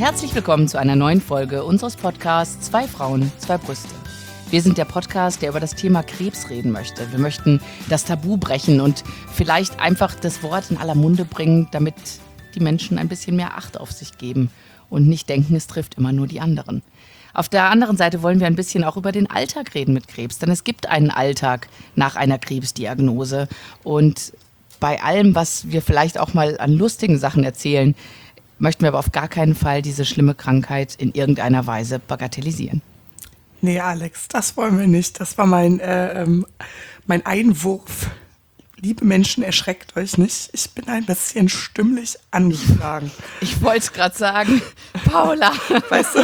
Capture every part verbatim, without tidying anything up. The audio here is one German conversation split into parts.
Herzlich willkommen zu einer neuen Folge unseres Podcasts Zwei Frauen, zwei Brüste. Wir sind der Podcast, der über das Thema Krebs reden möchte. Wir möchten das Tabu brechen und vielleicht einfach das Wort in aller Munde bringen, damit die Menschen ein bisschen mehr Acht auf sich geben und nicht denken, es trifft immer nur die anderen. Auf der anderen Seite wollen wir ein bisschen auch über den Alltag reden mit Krebs, denn es gibt einen Alltag nach einer Krebsdiagnose. Und bei allem, was wir vielleicht auch mal an lustigen Sachen erzählen, möchten wir aber auf gar keinen Fall diese schlimme Krankheit in irgendeiner Weise bagatellisieren. Nee, Alex, das wollen wir nicht. Das war mein, äh, ähm, mein Einwurf. Liebe Menschen, erschreckt euch nicht. Ich bin ein bisschen stimmlich angeschlagen. Ich wollte es gerade sagen. Paula. Weißt du,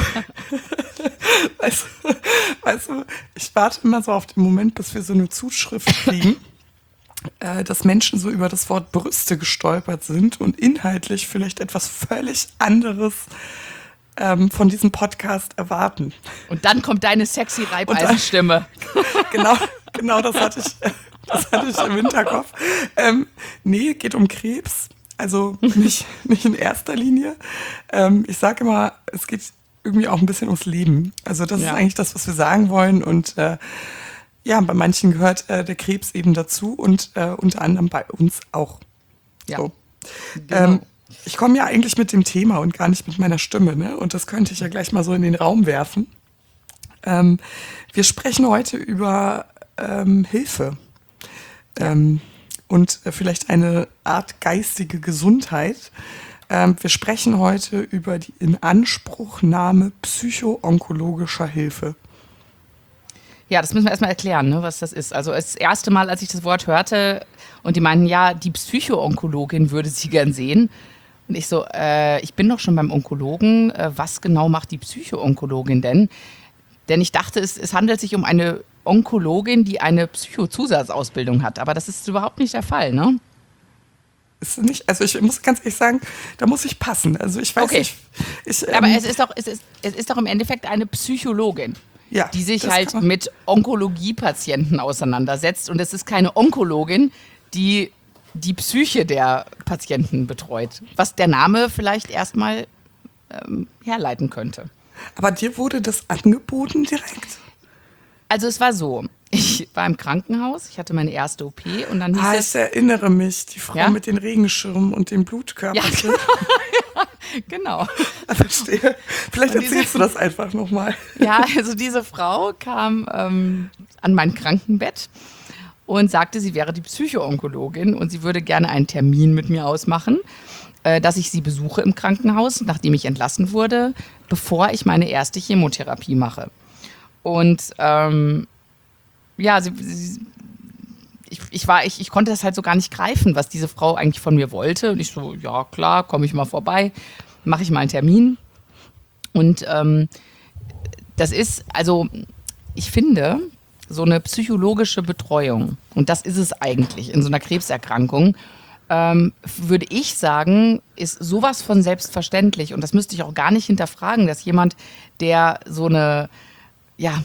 weißt, du, weißt du, ich warte immer so auf den Moment, bis wir so eine Zuschrift kriegen, äh, dass Menschen so über das Wort Brüste gestolpert sind und inhaltlich vielleicht etwas völlig anderes ähm, von diesem Podcast erwarten. Und dann kommt deine sexy Reibeisenstimme. Genau, genau das hatte ich... Das hatte ich im Hinterkopf. Ähm, nee, geht um Krebs. Also nicht, nicht in erster Linie. Ähm, ich sage immer, es geht irgendwie auch ein bisschen ums Leben. Also das ja. ist eigentlich das, was wir sagen wollen. Und äh, ja, bei manchen gehört äh, der Krebs eben dazu und äh, unter anderem bei uns auch. Ja. So. Genau. Ähm, ich komme ja eigentlich mit dem Thema und gar nicht mit meiner Stimme. Ne? Und das könnte ich ja gleich mal so in den Raum werfen. Ähm, wir sprechen heute über ähm, Hilfe. Ähm, und vielleicht eine Art geistige Gesundheit. Ähm, wir sprechen heute über die Inanspruchnahme psycho-onkologischer Hilfe. Ja, das müssen wir erstmal erklären, ne, was das ist. Also das erste Mal, als ich das Wort hörte und die meinten, ja, die Psycho-Onkologin würde sie gern sehen. Und ich so, äh, ich bin doch schon beim Onkologen. Äh, was genau macht die Psycho-Onkologin denn? Denn ich dachte, es, es handelt sich um eine Onkologin, die eine Psycho-Zusatzausbildung hat. Aber das ist überhaupt nicht der Fall, ne? Ist nicht, also ich muss ganz ehrlich sagen, da muss ich passen. Also ich weiß okay. nicht. Ich, ähm, Aber es ist, doch, es, ist, es ist doch im Endeffekt eine Psychologin, ja, die sich halt mit Onkologie-Patienten auseinandersetzt. Und es ist keine Onkologin, die die Psyche der Patienten betreut. Was der Name vielleicht erstmal ähm, herleiten könnte. Aber dir wurde das angeboten direkt? Also es war so, ich war im Krankenhaus, ich hatte meine erste O P und dann hieß ah, es... ich erinnere mich, die Frau ja? mit den Regenschirmen und den Blutkörperchen. Ja, genau. Ich verstehe. Vielleicht und erzählst diese, du das einfach nochmal. Ja, also diese Frau kam ähm, an mein Krankenbett und sagte, sie wäre die Psycho-Onkologin und sie würde gerne einen Termin mit mir ausmachen, äh, dass ich sie besuche im Krankenhaus, nachdem ich entlassen wurde, bevor ich meine erste Chemotherapie mache. Und ähm, ja, sie, sie, ich, ich, war, ich, ich konnte das halt so gar nicht greifen, was diese Frau eigentlich von mir wollte. Und ich so, ja klar, komme ich mal vorbei, mache ich mal einen Termin. Und ähm, das ist, also ich finde, so eine psychologische Betreuung, und das ist es eigentlich in so einer Krebserkrankung, ähm, würde ich sagen, ist sowas von selbstverständlich. Und das müsste ich auch gar nicht hinterfragen, dass jemand, der so eine ja,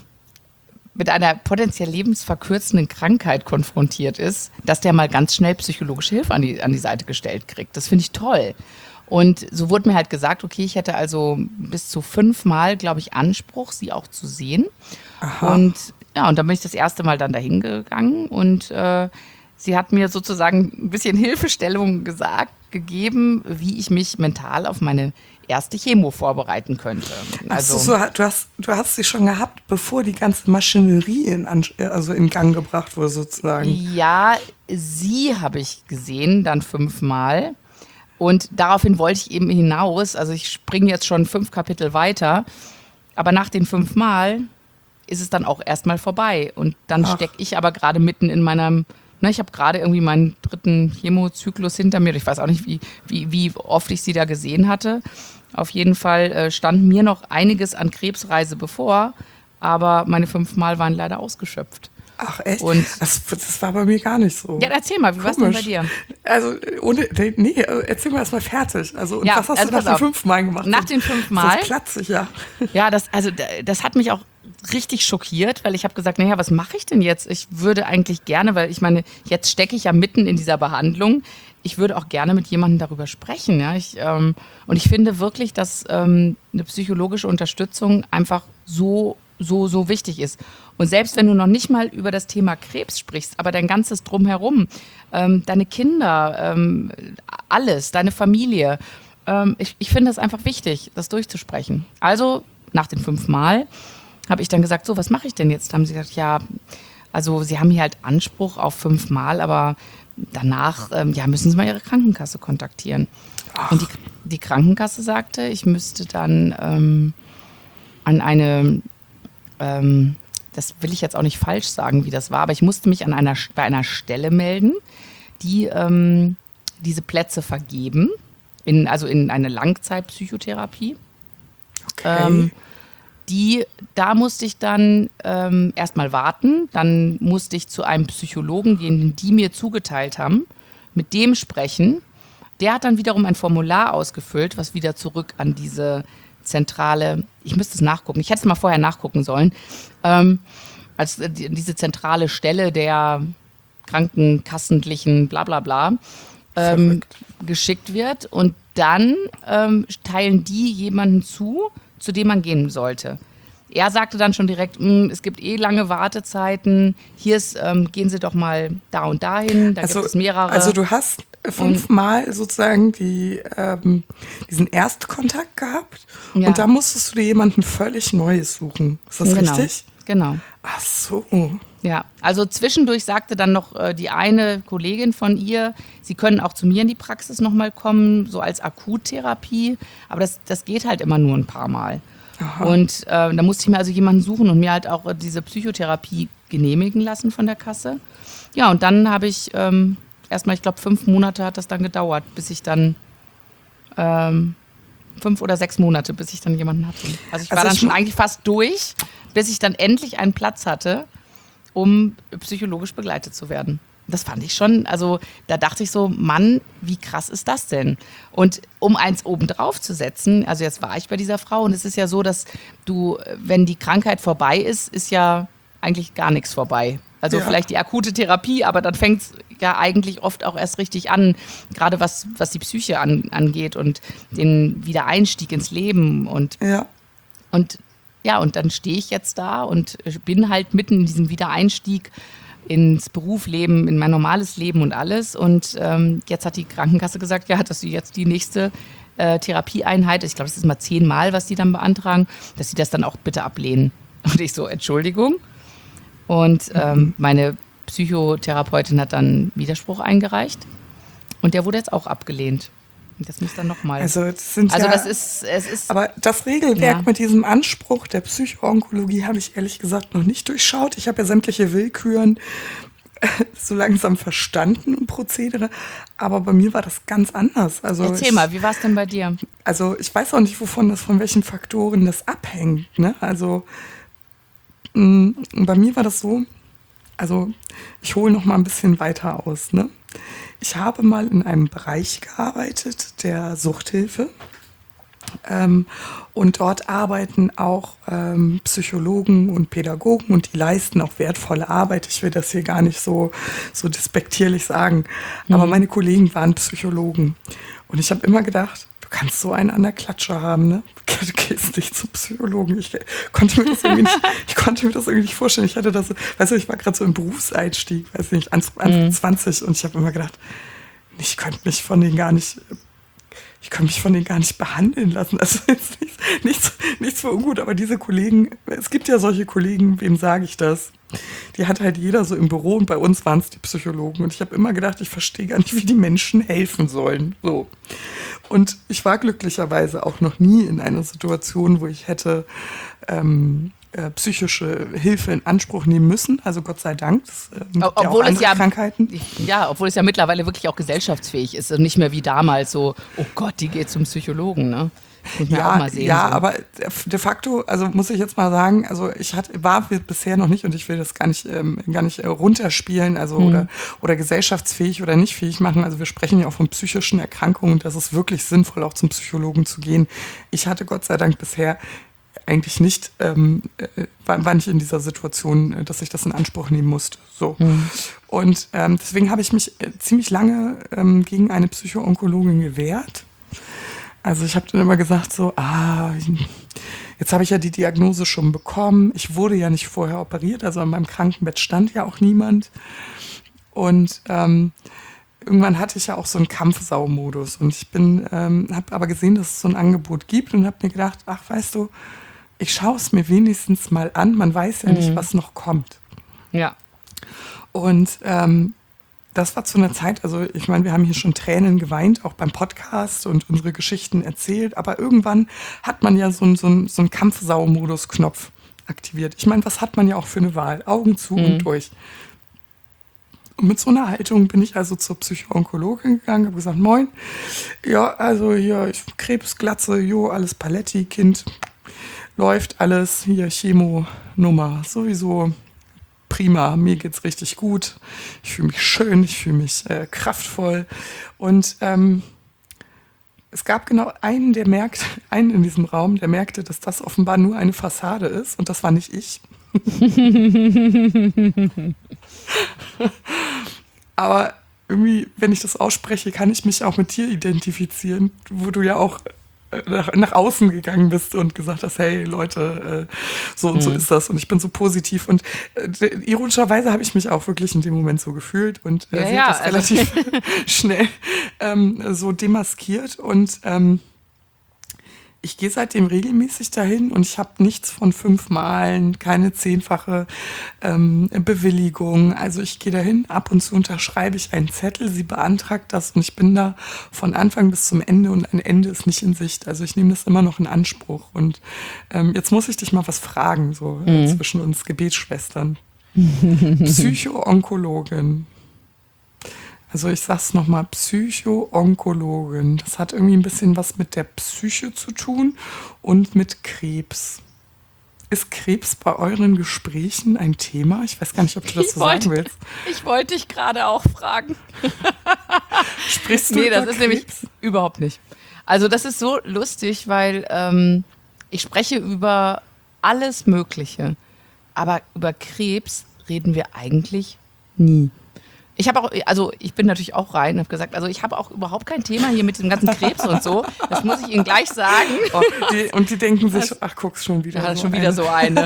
mit einer potenziell lebensverkürzenden Krankheit konfrontiert ist, dass der mal ganz schnell psychologische Hilfe an die, an die Seite gestellt kriegt. Das finde ich toll. Und so wurde mir halt gesagt, okay, ich hätte also bis zu fünfmal, glaube ich, Anspruch, sie auch zu sehen. Aha. Und ja, und dann bin ich das erste Mal dann dahin gegangen und äh, sie hat mir sozusagen ein bisschen Hilfestellung gesagt, gegeben, wie ich mich mental auf meine erste Chemo vorbereiten könnte. Also, so, du, hast, du hast sie schon gehabt, bevor die ganze Maschinerie in, also in Gang gebracht wurde sozusagen. Ja, sie habe ich gesehen, dann fünfmal. Und daraufhin wollte ich eben hinaus, also ich springe jetzt schon fünf Kapitel weiter, aber nach den fünfmal ist es dann auch erstmal vorbei. Und dann stecke ich aber gerade mitten in meinem, ne, ich habe gerade irgendwie meinen dritten Chemozyklus hinter mir. Ich weiß auch nicht, wie, wie, wie oft ich sie da gesehen hatte. Auf jeden Fall äh, stand mir noch einiges an Krebsreise bevor, aber meine fünfmal waren leider ausgeschöpft. Ach echt? Und das, das war bei mir gar nicht so. Ja, erzähl mal, wie war es denn bei dir? Also, ohne, nee, erzähl mal erstmal fertig. Also, und ja, was hast also du nach den fünf Mal gemacht? Nach den fünf Mal? Das platzig, ja. Ja, das, also, das hat mich auch richtig schockiert, weil ich habe gesagt, naja, was mache ich denn jetzt? Ich würde eigentlich gerne, weil ich meine, jetzt stecke ich ja mitten in dieser Behandlung. Ich würde auch gerne mit jemandem darüber sprechen. Ja? Ich, ähm, und ich finde wirklich, dass ähm, eine psychologische Unterstützung einfach so, so, so wichtig ist. Und selbst wenn du noch nicht mal über das Thema Krebs sprichst, aber dein ganzes Drumherum, ähm, deine Kinder, ähm, alles, deine Familie, ähm, ich, ich finde es einfach wichtig, das durchzusprechen. Also nach den fünf Mal habe ich dann gesagt, so, was mache ich denn jetzt? Da haben sie gesagt, ja, also sie haben hier halt Anspruch auf fünf Mal, aber danach ähm, ja, müssen sie mal ihre Krankenkasse kontaktieren. Ach. Und die, die Krankenkasse sagte, ich müsste dann ähm, an eine, ähm, das will ich jetzt auch nicht falsch sagen, wie das war, aber ich musste mich an einer, bei einer Stelle melden, die ähm, diese Plätze vergeben, in, also in eine Langzeitpsychotherapie. Okay. Ähm, Die, da musste ich dann ähm, erstmal warten, dann musste ich zu einem Psychologen gehen, den die mir zugeteilt haben, mit dem sprechen. Der hat dann wiederum ein Formular ausgefüllt, was wieder zurück an diese zentrale, ich müsste es nachgucken, ich hätte es mal vorher nachgucken sollen, ähm, als äh, die, diese zentrale Stelle der krankenkassentlichen bla bla bla ähm, geschickt wird. Und dann ähm, teilen die jemanden zu, zu dem man gehen sollte. Er sagte dann schon direkt, es gibt eh lange Wartezeiten, hier ist, ähm, gehen Sie doch mal da und dahin, da also, gibt es mehrere. Also du hast fünfmal sozusagen die, ähm, diesen Erstkontakt gehabt Ja. und da musstest du dir jemanden völlig Neues suchen. Ist das genau, richtig? Genau. Ach so. Ja, also zwischendurch sagte dann noch äh, die eine Kollegin von ihr, sie können auch zu mir in die Praxis nochmal kommen, so als Akuttherapie, aber das, das geht halt immer nur ein paar Mal. Aha. Und äh, da musste ich mir also jemanden suchen und mir halt auch äh, diese Psychotherapie genehmigen lassen von der Kasse. Ja, und dann habe ich ähm, erstmal, ich glaube, fünf Monate hat das dann gedauert, bis ich dann, ähm, fünf oder sechs Monate, bis ich dann jemanden hatte. Also ich war Also dann ich schon mu- eigentlich fast durch, bis ich dann endlich einen Platz hatte, um psychologisch begleitet zu werden. Das fand ich schon, also da dachte ich so, Mann, wie krass ist das denn? Und um eins obendrauf zu setzen, also jetzt war ich bei dieser Frau und es ist ja so, dass du, wenn die Krankheit vorbei ist, ist ja eigentlich gar nichts vorbei. Also Ja. vielleicht die akute Therapie, aber dann fängt es ja eigentlich oft auch erst richtig an, gerade was, was die Psyche an, angeht und den Wiedereinstieg ins Leben und Ja. und ja, und dann stehe ich jetzt da und bin halt mitten in diesem Wiedereinstieg ins Berufsleben, in mein normales Leben und alles. Und ähm, jetzt hat die Krankenkasse gesagt, ja, dass sie jetzt die nächste äh, Therapieeinheit, ich glaube, das ist mal zehnmal, was die dann beantragen, dass sie das dann auch bitte ablehnen. Und ich so, Entschuldigung. Und ähm, meine Psychotherapeutin hat dann Widerspruch eingereicht. Und der wurde jetzt auch abgelehnt. Und das muss dann nochmal. Also das sind Also ja, das ist, es ist. aber das Regelwerk Ja. mit diesem Anspruch der Psychoonkologie habe ich ehrlich gesagt noch nicht durchschaut. Ich habe ja sämtliche Willküren so langsam verstanden im Prozedere, aber bei mir war das ganz anders. Also Erzähl ich, mal, wie war es denn bei dir? Also ich weiß auch nicht, wovon das, von welchen Faktoren das abhängt. Ne? Also mh, bei mir war das so, also ich hole noch mal ein bisschen weiter aus. Ne? Ich habe mal in einem Bereich gearbeitet, der Suchthilfe. Ähm, und dort arbeiten auch ähm, Psychologen und Pädagogen und die leisten auch wertvolle Arbeit. Ich will das hier gar nicht so, so despektierlich sagen, aber meine Kollegen waren Psychologen. Und ich habe immer gedacht, du kannst so einen an der Klatsche haben, ne? Du gehst nicht zum Psychologen. Ich konnte mir das irgendwie nicht, ich konnte mir das irgendwie nicht vorstellen. Ich hatte das, weißt du, ich war gerade so im Berufseinstieg, weiß nicht, Anfang zwanzig und ich habe immer gedacht, ich könnte mich von denen gar nicht, ich könnte mich von denen gar nicht behandeln lassen. Also jetzt nichts, nichts, nichts für ungut, aber diese Kollegen, es gibt ja solche Kollegen, wem sage ich das? Die hat halt jeder so im Büro und bei uns waren es die Psychologen. Und ich habe immer gedacht, ich verstehe gar nicht, wie die Menschen helfen sollen. So. Und ich war glücklicherweise auch noch nie in einer Situation, wo ich hätte ähm, äh, psychische Hilfe in Anspruch nehmen müssen. Also Gott sei Dank. Das, äh, gibt Obwohl ja auch es andere ja, Krankheiten. ja, obwohl es ja mittlerweile wirklich auch gesellschaftsfähig ist und nicht mehr wie damals so, oh Gott, die geht zum Psychologen, ne? Muss man Ja, auch mal sehen. ja, so. aber de facto, also muss ich jetzt mal sagen, also ich hatte, war bisher noch nicht, und ich will das gar nicht, ähm, gar nicht äh, runterspielen, also Mhm. oder, oder gesellschaftsfähig oder nicht fähig machen. Also wir sprechen ja auch von psychischen Erkrankungen, das ist wirklich sinnvoll, auch zum Psychologen zu gehen. Ich hatte Gott sei Dank bisher eigentlich nicht, ähm, äh, war, war nicht in dieser Situation, äh, dass ich das in Anspruch nehmen musste. So. Mhm. Und ähm, deswegen habe ich mich äh, ziemlich lange ähm, gegen eine Psycho-Onkologin gewehrt. Also ich habe dann immer gesagt so, ah, jetzt habe ich ja die Diagnose schon bekommen. Ich wurde ja nicht vorher operiert, also an meinem Krankenbett stand ja auch niemand. Und ähm, irgendwann hatte ich ja auch so einen Kampfsau-Modus. Und ich bin, ähm, habe aber gesehen, dass es so ein Angebot gibt und habe mir gedacht, ach, weißt du, ich schaue es mir wenigstens mal an. Man weiß ja mhm. nicht, was noch kommt. Ja. Und ähm, das war zu einer Zeit, also ich meine, wir haben hier schon Tränen geweint, auch beim Podcast und unsere Geschichten erzählt, aber irgendwann hat man ja so einen so ein, so ein Kampfsau-Modus-Knopf aktiviert. Ich meine, was hat man ja auch für eine Wahl? Augen zu mhm. und durch. Und mit so einer Haltung bin ich also zur Psycho-Onkologin gegangen, habe gesagt, moin, ja, also hier, ich Krebs, Glatze, jo, alles Paletti, Kind, läuft alles, hier Chemo-Nummer, sowieso prima, mir geht's richtig gut, ich fühle mich schön, ich fühle mich äh, kraftvoll und ähm, es gab genau einen, der merkt, einen in diesem Raum, der merkte, dass das offenbar nur eine Fassade ist und das war nicht ich. Aber irgendwie, wenn ich das ausspreche, kann ich mich auch mit dir identifizieren, wo du ja auch nach, nach außen gegangen bist und gesagt hast, hey Leute, äh, so und mhm. so ist das und ich bin so positiv und äh, ironischerweise habe ich mich auch wirklich in dem Moment so gefühlt und äh, ja, sie ja, hat das also relativ schnell ähm, so demaskiert und ähm, ich gehe seitdem regelmäßig dahin und ich habe nichts von fünf Malen, keine zehnfache ähm, Bewilligung. Also ich gehe dahin, ab und zu unterschreibe ich einen Zettel, sie beantragt das und ich bin da von Anfang bis zum Ende und ein Ende ist nicht in Sicht. Also ich nehme das immer noch in Anspruch. Und ähm, jetzt muss ich dich mal was fragen, so mhm. äh, zwischen uns Gebetsschwestern. Psycho-Onkologin. Also ich sag's nochmal, Psycho-Onkologin. Das hat irgendwie ein bisschen was mit der Psyche zu tun und mit Krebs. Ist Krebs bei euren Gesprächen ein Thema? Ich weiß gar nicht, ob du das so sagen willst. Ich wollte dich gerade auch fragen. Sprichst du nee, über das ist Krebs? nämlich überhaupt nicht. Also das ist so lustig, weil ähm, ich spreche über alles Mögliche. Aber über Krebs reden wir eigentlich nie. Ich habe auch, also ich bin natürlich auch rein und habe gesagt, also ich habe auch überhaupt kein Thema hier mit dem ganzen Krebs und so. Das muss ich Ihnen gleich sagen. Oh, die, und die denken sich, das, ach guck's schon wieder. Ja, so schon eine. wieder so eine.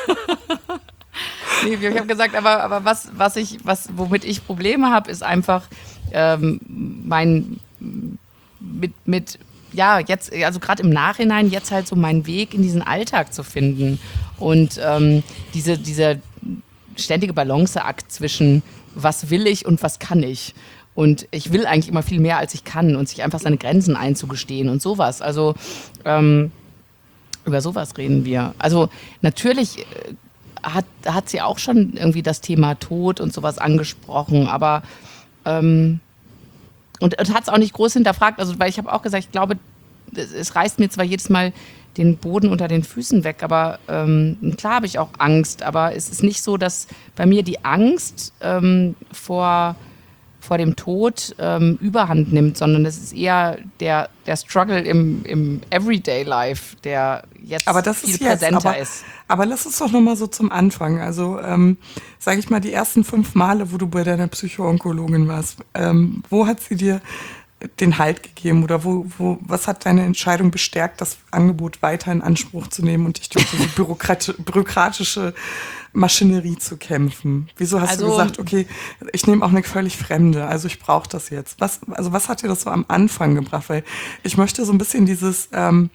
Nee, ich habe gesagt, aber, aber was, was ich, was, womit ich Probleme habe, ist einfach ähm, mein mit, mit, ja, jetzt, also gerade im Nachhinein jetzt halt so meinen Weg in diesen Alltag zu finden. Und ähm, diese, dieser ständige Balanceakt zwischen was will ich und was kann ich. Und ich will eigentlich immer viel mehr, als ich kann und sich einfach seine Grenzen einzugestehen und sowas. Also ähm, über sowas reden wir. Also natürlich äh, hat, hat sie auch schon irgendwie das Thema Tod und sowas angesprochen, aber ähm, und, und hat es auch nicht groß hinterfragt. Also weil ich habe auch gesagt, ich glaube, es, es reißt mir zwar jedes Mal den Boden unter den Füßen weg, aber ähm, klar habe ich auch Angst, aber es ist nicht so, dass bei mir die Angst ähm, vor, vor dem Tod ähm, Überhand nimmt, sondern es ist eher der, der Struggle im, im Everyday Life, der jetzt aber das viel ist jetzt, präsenter aber, ist. Aber lass uns doch nochmal so zum Anfang, also ähm, sage ich mal, die ersten fünf Male, wo du bei deiner Psycho-Onkologin warst, ähm, wo hat sie dir den Halt gegeben oder wo, wo, was hat deine Entscheidung bestärkt, das Angebot weiter in Anspruch zu nehmen und dich durch diese bürokrati- bürokratische Maschinerie zu kämpfen? Wieso hast Also, du gesagt, okay, ich nehme auch eine völlig Fremde, also ich brauche das jetzt. Was, also was hat dir das so am Anfang gebracht? Weil ich möchte so ein bisschen dieses, ähm,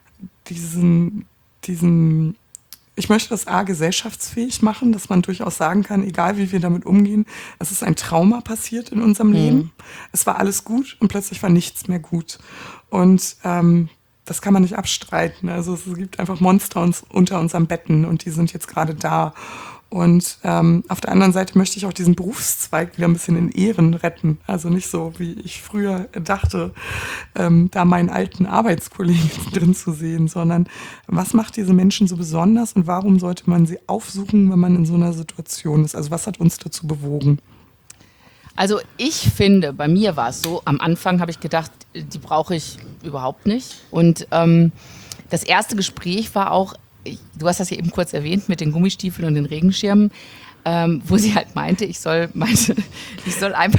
diesen, diesen Ich möchte das A gesellschaftsfähig machen, dass man durchaus sagen kann, egal wie wir damit umgehen, es ist ein Trauma passiert in unserem mhm. Leben. Es war alles gut und plötzlich war nichts mehr gut. Und ähm, das kann man nicht abstreiten. Also es gibt einfach Monster uns, unter unseren Betten und die sind jetzt gerade da. Und ähm, auf der anderen Seite möchte ich auch diesen Berufszweig wieder ein bisschen in Ehren retten. Also nicht so, wie ich früher dachte, ähm, da meinen alten Arbeitskollegen drin zu sehen, sondern was macht diese Menschen so besonders und warum sollte man sie aufsuchen, wenn man in so einer Situation ist? Also was hat uns dazu bewogen? Also ich finde, bei mir war es so, am Anfang habe ich gedacht, die brauche ich überhaupt nicht. Und ähm, das erste Gespräch war auch ich, du hast das ja eben kurz erwähnt mit den Gummistiefeln und den Regenschirmen, ähm, wo sie halt meinte, ich soll, meinte, ich soll einfach...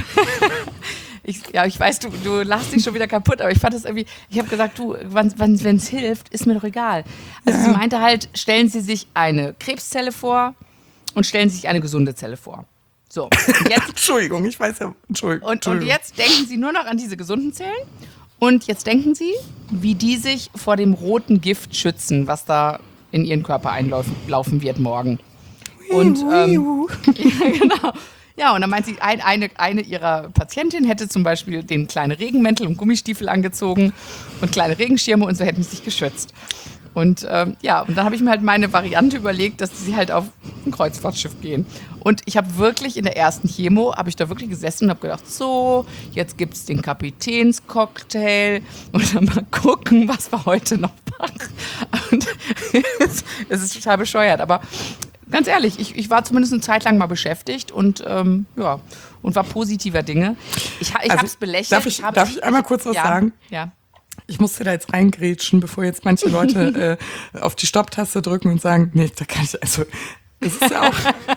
Ich, ja, ich weiß, du, du lachst dich schon wieder kaputt, aber ich fand das irgendwie, ich habe gesagt, du, wenn es hilft, ist mir doch egal. Also ja. Sie meinte halt, stellen Sie sich eine Krebszelle vor und stellen Sie sich eine gesunde Zelle vor. So, und jetzt, Entschuldigung, ich weiß ja, Entschuldigung. Und, und jetzt denken Sie nur noch an diese gesunden Zellen und jetzt denken Sie, wie die sich vor dem roten Gift schützen, was da in Ihren Körper einlaufen wird morgen. Und, ähm, ja, genau. Ja, und dann meint sie, ein, eine, eine ihrer Patientinnen hätte zum Beispiel den kleinen Regenmäntel und Gummistiefel angezogen und kleine Regenschirme und so hätten sie sich geschützt. Und ähm, ja, und dann habe ich mir halt meine Variante überlegt, dass sie halt auf ein Kreuzfahrtschiff gehen. Und ich habe wirklich in der ersten Chemo, habe ich da wirklich gesessen und habe gedacht, so, jetzt gibt es den Kapitänscocktail und dann mal gucken, was wir heute noch machen. Und es ist total bescheuert, aber ganz ehrlich, ich, ich war zumindest eine Zeit lang mal beschäftigt und ähm, ja, und war positiver Dinge. Ich, ich also, habe es belächelt. Darf ich, ich darf ich einmal kurz was ja, sagen? Ja. Ich musste da jetzt reingrätschen, bevor jetzt manche Leute äh, auf die Stopptaste drücken und sagen, nee, da kann ich, also es ist ja auch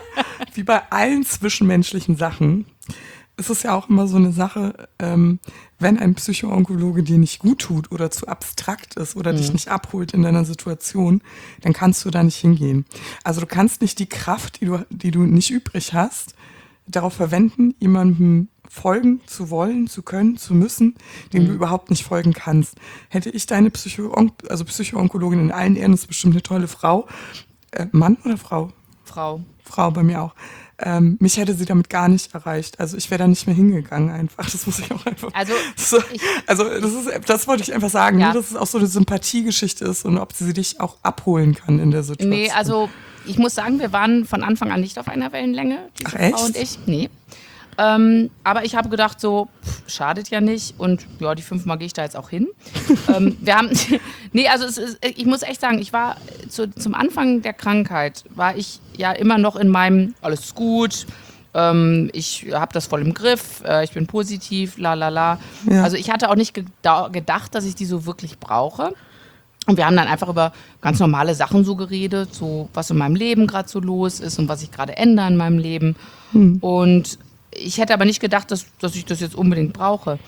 wie bei allen zwischenmenschlichen Sachen, es ist ja auch immer so eine Sache, ähm, wenn ein Psychoonkologe dir nicht gut tut oder zu abstrakt ist oder mhm. dich nicht abholt in deiner Situation, dann kannst du da nicht hingehen. Also du kannst nicht die Kraft, die du, die du nicht übrig hast, darauf verwenden, jemandem folgen zu wollen, zu können, zu müssen, dem mhm. du überhaupt nicht folgen kannst. Hätte ich deine Psycho also Psychoonkologin in allen Ehren, ist bestimmt eine tolle Frau, äh, Mann oder Frau? Frau. Frau bei mir auch. Ähm, mich hätte sie damit gar nicht erreicht. Also ich wäre da nicht mehr hingegangen einfach. Das muss ich auch einfach. Also, so, ich, also das ist, das wollte ich einfach sagen, ja. ne, dass es auch so eine Sympathiegeschichte ist und ob sie dich auch abholen kann in der Situation. Nee, also ich muss sagen, wir waren von Anfang an nicht auf einer Wellenlänge, diese Ach, echt? Frau und ich. Nee. Ähm, aber ich habe gedacht, so, pff, schadet ja nicht und ja, die fünfmal gehe ich da jetzt auch hin. ähm, wir haben, nee, also es ist, ich muss echt sagen, ich war zu, zum Anfang der Krankheit, war ich ja immer noch in meinem, alles ist gut, ähm, ich habe das voll im Griff, äh, ich bin positiv, la la la. Ja. Also ich hatte auch nicht geda- gedacht, dass ich die so wirklich brauche. Und wir haben dann einfach über ganz normale Sachen so geredet, so was in meinem Leben gerade so los ist und was ich gerade ändere in meinem Leben. Hm. Und ich hätte aber nicht gedacht, dass, dass ich das jetzt unbedingt brauche.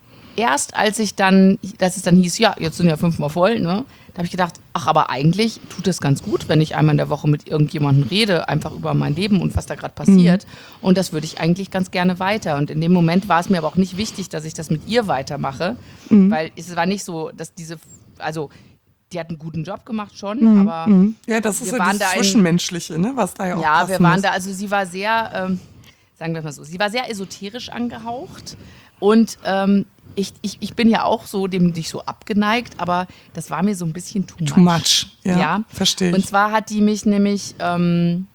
Erst als ich dann, dass es dann hieß, ja, jetzt sind ja fünfmal voll, ne, da habe ich gedacht, ach, aber eigentlich tut es ganz gut, wenn ich einmal in der Woche mit irgendjemandem rede, einfach über mein Leben und was da gerade passiert. Mhm. Und das würde ich eigentlich ganz gerne weiter. Und in dem Moment war es mir aber auch nicht wichtig, dass ich das mit ihr weitermache, mhm. weil es war nicht so, dass diese, also die hat einen guten Job gemacht schon, mhm. aber mhm. ja, das ist wir ja waren das da Zwischenmenschliche, ne, was da ja auch Ja, wir waren muss. da, also sie war sehr, ähm, sagen wir mal so, sie war sehr esoterisch angehaucht und ähm, ich, ich, ich bin ja auch so dem nicht so abgeneigt, aber das war mir so ein bisschen too much. Too much, ja, ja. verstehe ich. Und zwar hat die mich nämlich, ähm,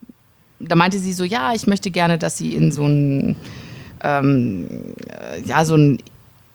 da meinte sie so, ja, ich möchte gerne, dass sie in so ein, ähm, ja, so ein,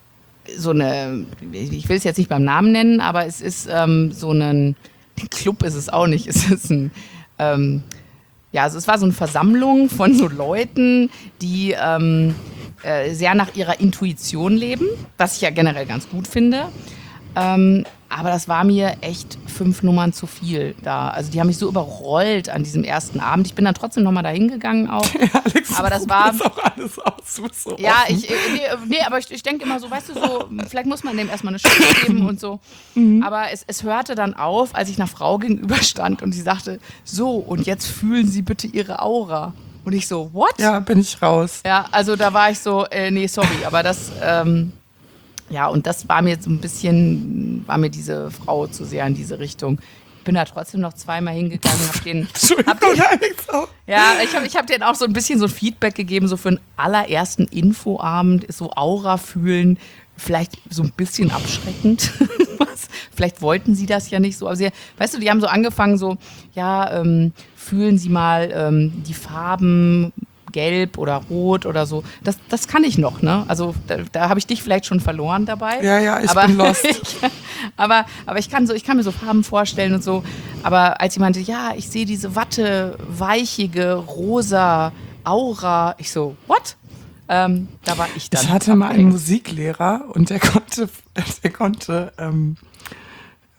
so eine, ich will es jetzt nicht beim Namen nennen, aber es ist ähm, so ein, Club ist es auch nicht, es ist ein, ähm, ja, also es war so eine Versammlung von so Leuten, die ähm, äh, sehr nach ihrer Intuition leben, was ich ja generell ganz gut finde. Ähm, aber das war mir echt fünf Nummern zu viel da. Also die haben mich so überrollt an diesem ersten Abend. Ich bin dann trotzdem nochmal da hingegangen auch. Ja, Alex, aber das war das auch alles aus. Du bist so ja, offen. ich, nee, nee, aber ich, ich denke immer so, weißt du, so, vielleicht muss man dem erstmal eine Chance geben und so. Mhm. Aber es, es hörte dann auf, als ich einer Frau gegenüberstand und sie sagte, so, und jetzt fühlen Sie bitte Ihre Aura. Und ich so, what? Ja, bin ich raus. Ja, also da war ich so, äh, nee, sorry, aber das, ähm, ja, und das war mir so ein bisschen, war mir diese Frau zu sehr in diese Richtung. Ich bin da trotzdem noch zweimal hingegangen, hab den, hab den ja, ich habe ich hab denen auch so ein bisschen so Feedback gegeben, so für den allerersten Infoabend ist so Aura fühlen, vielleicht so ein bisschen abschreckend. Vielleicht wollten sie das ja nicht so, aber sie, weißt du, die haben so angefangen so, ja, ähm, fühlen Sie mal ähm, die Farben, gelb oder rot oder so. Das, das kann ich noch, ne? Also da, da habe ich dich vielleicht schon verloren dabei. Ja, ja, ich aber, bin lost. ich, aber aber ich, kann so, ich kann mir so Farben vorstellen und so. Aber als jemand meinte, ja, ich sehe diese Watte, weichige, rosa Aura. Ich so, what? Ähm, da war ich dann. Ich hatte mal einen Musiklehrer und der konnte, der konnte, ähm,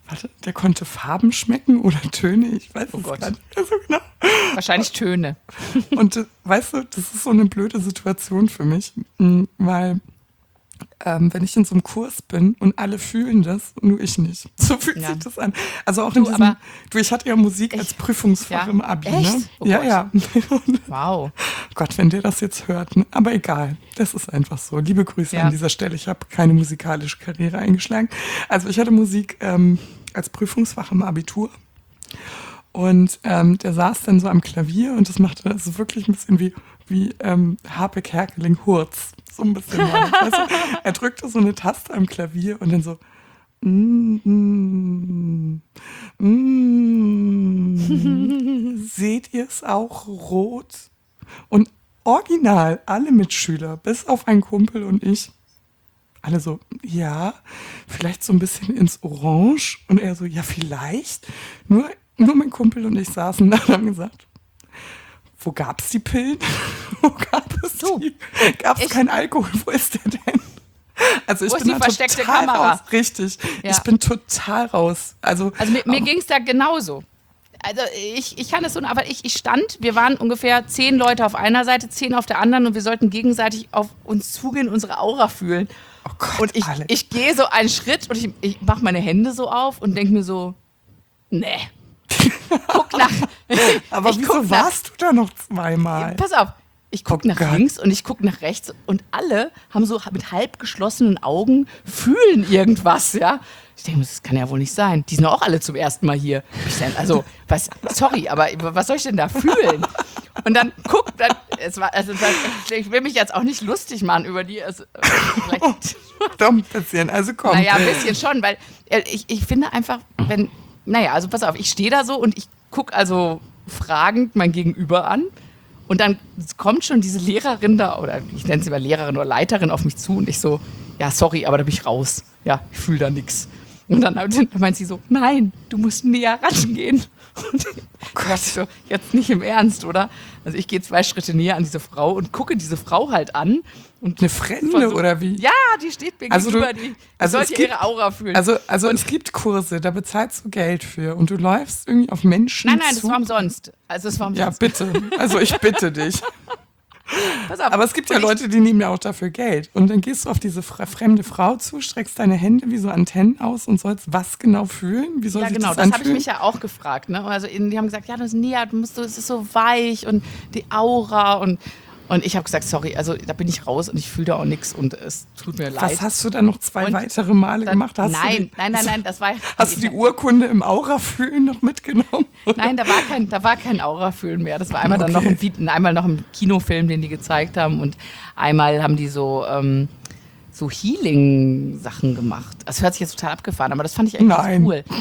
warte, der konnte Farben schmecken oder Töne, ich weiß Oh es Gott. gar nicht mehr so genau. Wahrscheinlich Töne. Und äh, weißt du, das ist so eine blöde Situation für mich, mh, weil ähm, wenn ich in so einem Kurs bin und alle fühlen das, nur ich nicht. So fühlt Ja. sich das an. Also auch in Du, diesem, aber- du, ich hatte ja Musik als Ich- Prüfungsfach Ja? im Abi, Echt? ne? Oh ja, Gott. ja. Wow. Gott, wenn der das jetzt hört, ne? Aber egal, das ist einfach so. Liebe Grüße Ja. an dieser Stelle. Ich habe keine musikalische Karriere eingeschlagen. Also ich hatte Musik ähm, als Prüfungsfach im Abitur. Und ähm, der saß dann so am Klavier und das machte also wirklich ein bisschen wie, wie ähm, Harpe Kerkeling Hurz. So ein bisschen. Mal, weißt du? Er drückte so eine Taste am Klavier und dann so. Mm, mm, mm, seht ihr es auch rot? Und original, alle Mitschüler, bis auf einen Kumpel und ich, alle so, ja, vielleicht so ein bisschen ins Orange. Und er so, ja, vielleicht. Nur, nur mein Kumpel und ich saßen da und haben gesagt, wo gab es die Pillen? Wo gab es Du, die? Gab es ich- keinen Alkohol? Wo ist der denn? Also ich Wo ist bin die da versteckte total Kamera? raus. Richtig. Ja. Ich bin total raus. Also, Also mir, mir auch- ging es da genauso. Also ich, ich kann es so, aber ich, ich stand, wir waren ungefähr zehn Leute auf einer Seite, zehn auf der anderen und wir sollten gegenseitig auf uns zugehen, unsere Aura fühlen. oh Gott, Und ich, Alex. ich gehe so einen Schritt und ich, ich mache meine Hände so auf und denke mir so, nee. Guck nach. Aber ich wieso guck nach, warst du da noch zweimal? Pass auf. Ich gucke Oh nach Gott. links und ich gucke nach rechts und alle haben so mit halb geschlossenen Augen fühlen irgendwas, ja. Ich denke, das kann ja wohl nicht sein. Die sind auch alle zum ersten Mal hier. Ich denk, also, was, sorry, aber was soll ich denn da fühlen? Und dann guck, dann, es war, also, das, ich will mich jetzt auch nicht lustig machen über die. Also, vielleicht, Doch ein bisschen, also komm. naja, ein bisschen schon, weil äh, ich, ich finde einfach, wenn, naja, also pass auf, ich stehe da so und ich gucke also fragend mein Gegenüber an und dann kommt schon diese Lehrerin da, oder ich nenne sie mal Lehrerin oder Leiterin auf mich zu und ich so, ja, sorry, aber da bin ich raus. Ja, ich fühle da nichts. Und dann meint sie so, nein, du musst näher rangehen. Und ich dachte so, jetzt nicht im Ernst, oder? Also ich gehe zwei Schritte näher an diese Frau und gucke diese Frau halt an. Und Eine Fremde versuch- oder wie? Ja, die steht mir Also du- gegenüber, die, die also es sollte gibt- ihre Aura fühlen. Also, also es gibt Kurse, da bezahlst du Geld für und du läufst irgendwie auf Menschen nein, nein, das zu. war umsonst. Also es war Ja, umsonst. bitte. Also ich bitte dich. Pass auf. Aber es gibt ja Und ich- Leute, die nehmen ja auch dafür Geld. Und dann gehst du auf diese fre- fremde Frau zu, streckst deine Hände wie so Antennen aus und sollst was genau fühlen? Wie soll Ja, sich genau, das das habe ich anfühlen? mich ja auch gefragt. Ne? Also in- die haben gesagt, ja, das ist näher, du musst, es ist so weich und die Aura und Und ich habe gesagt, sorry, also da bin ich raus und ich fühle da auch nichts und es tut mir leid. Was hast du dann noch zwei Und weitere Male dann, gemacht? Hast nein, du die, nein, nein, nein, das war Hast du die Urkunde im Aura-Fühlen noch mitgenommen? Nein, da war kein, da war kein Aura-Fühlen mehr. Das war einmal dann noch Okay. im, Vi- einmal noch im Kinofilm, den die gezeigt haben und einmal haben die so, ähm, so Healing-Sachen gemacht. Das hört sich jetzt total abgefahren, aber das fand ich eigentlich ganz Nein. cool.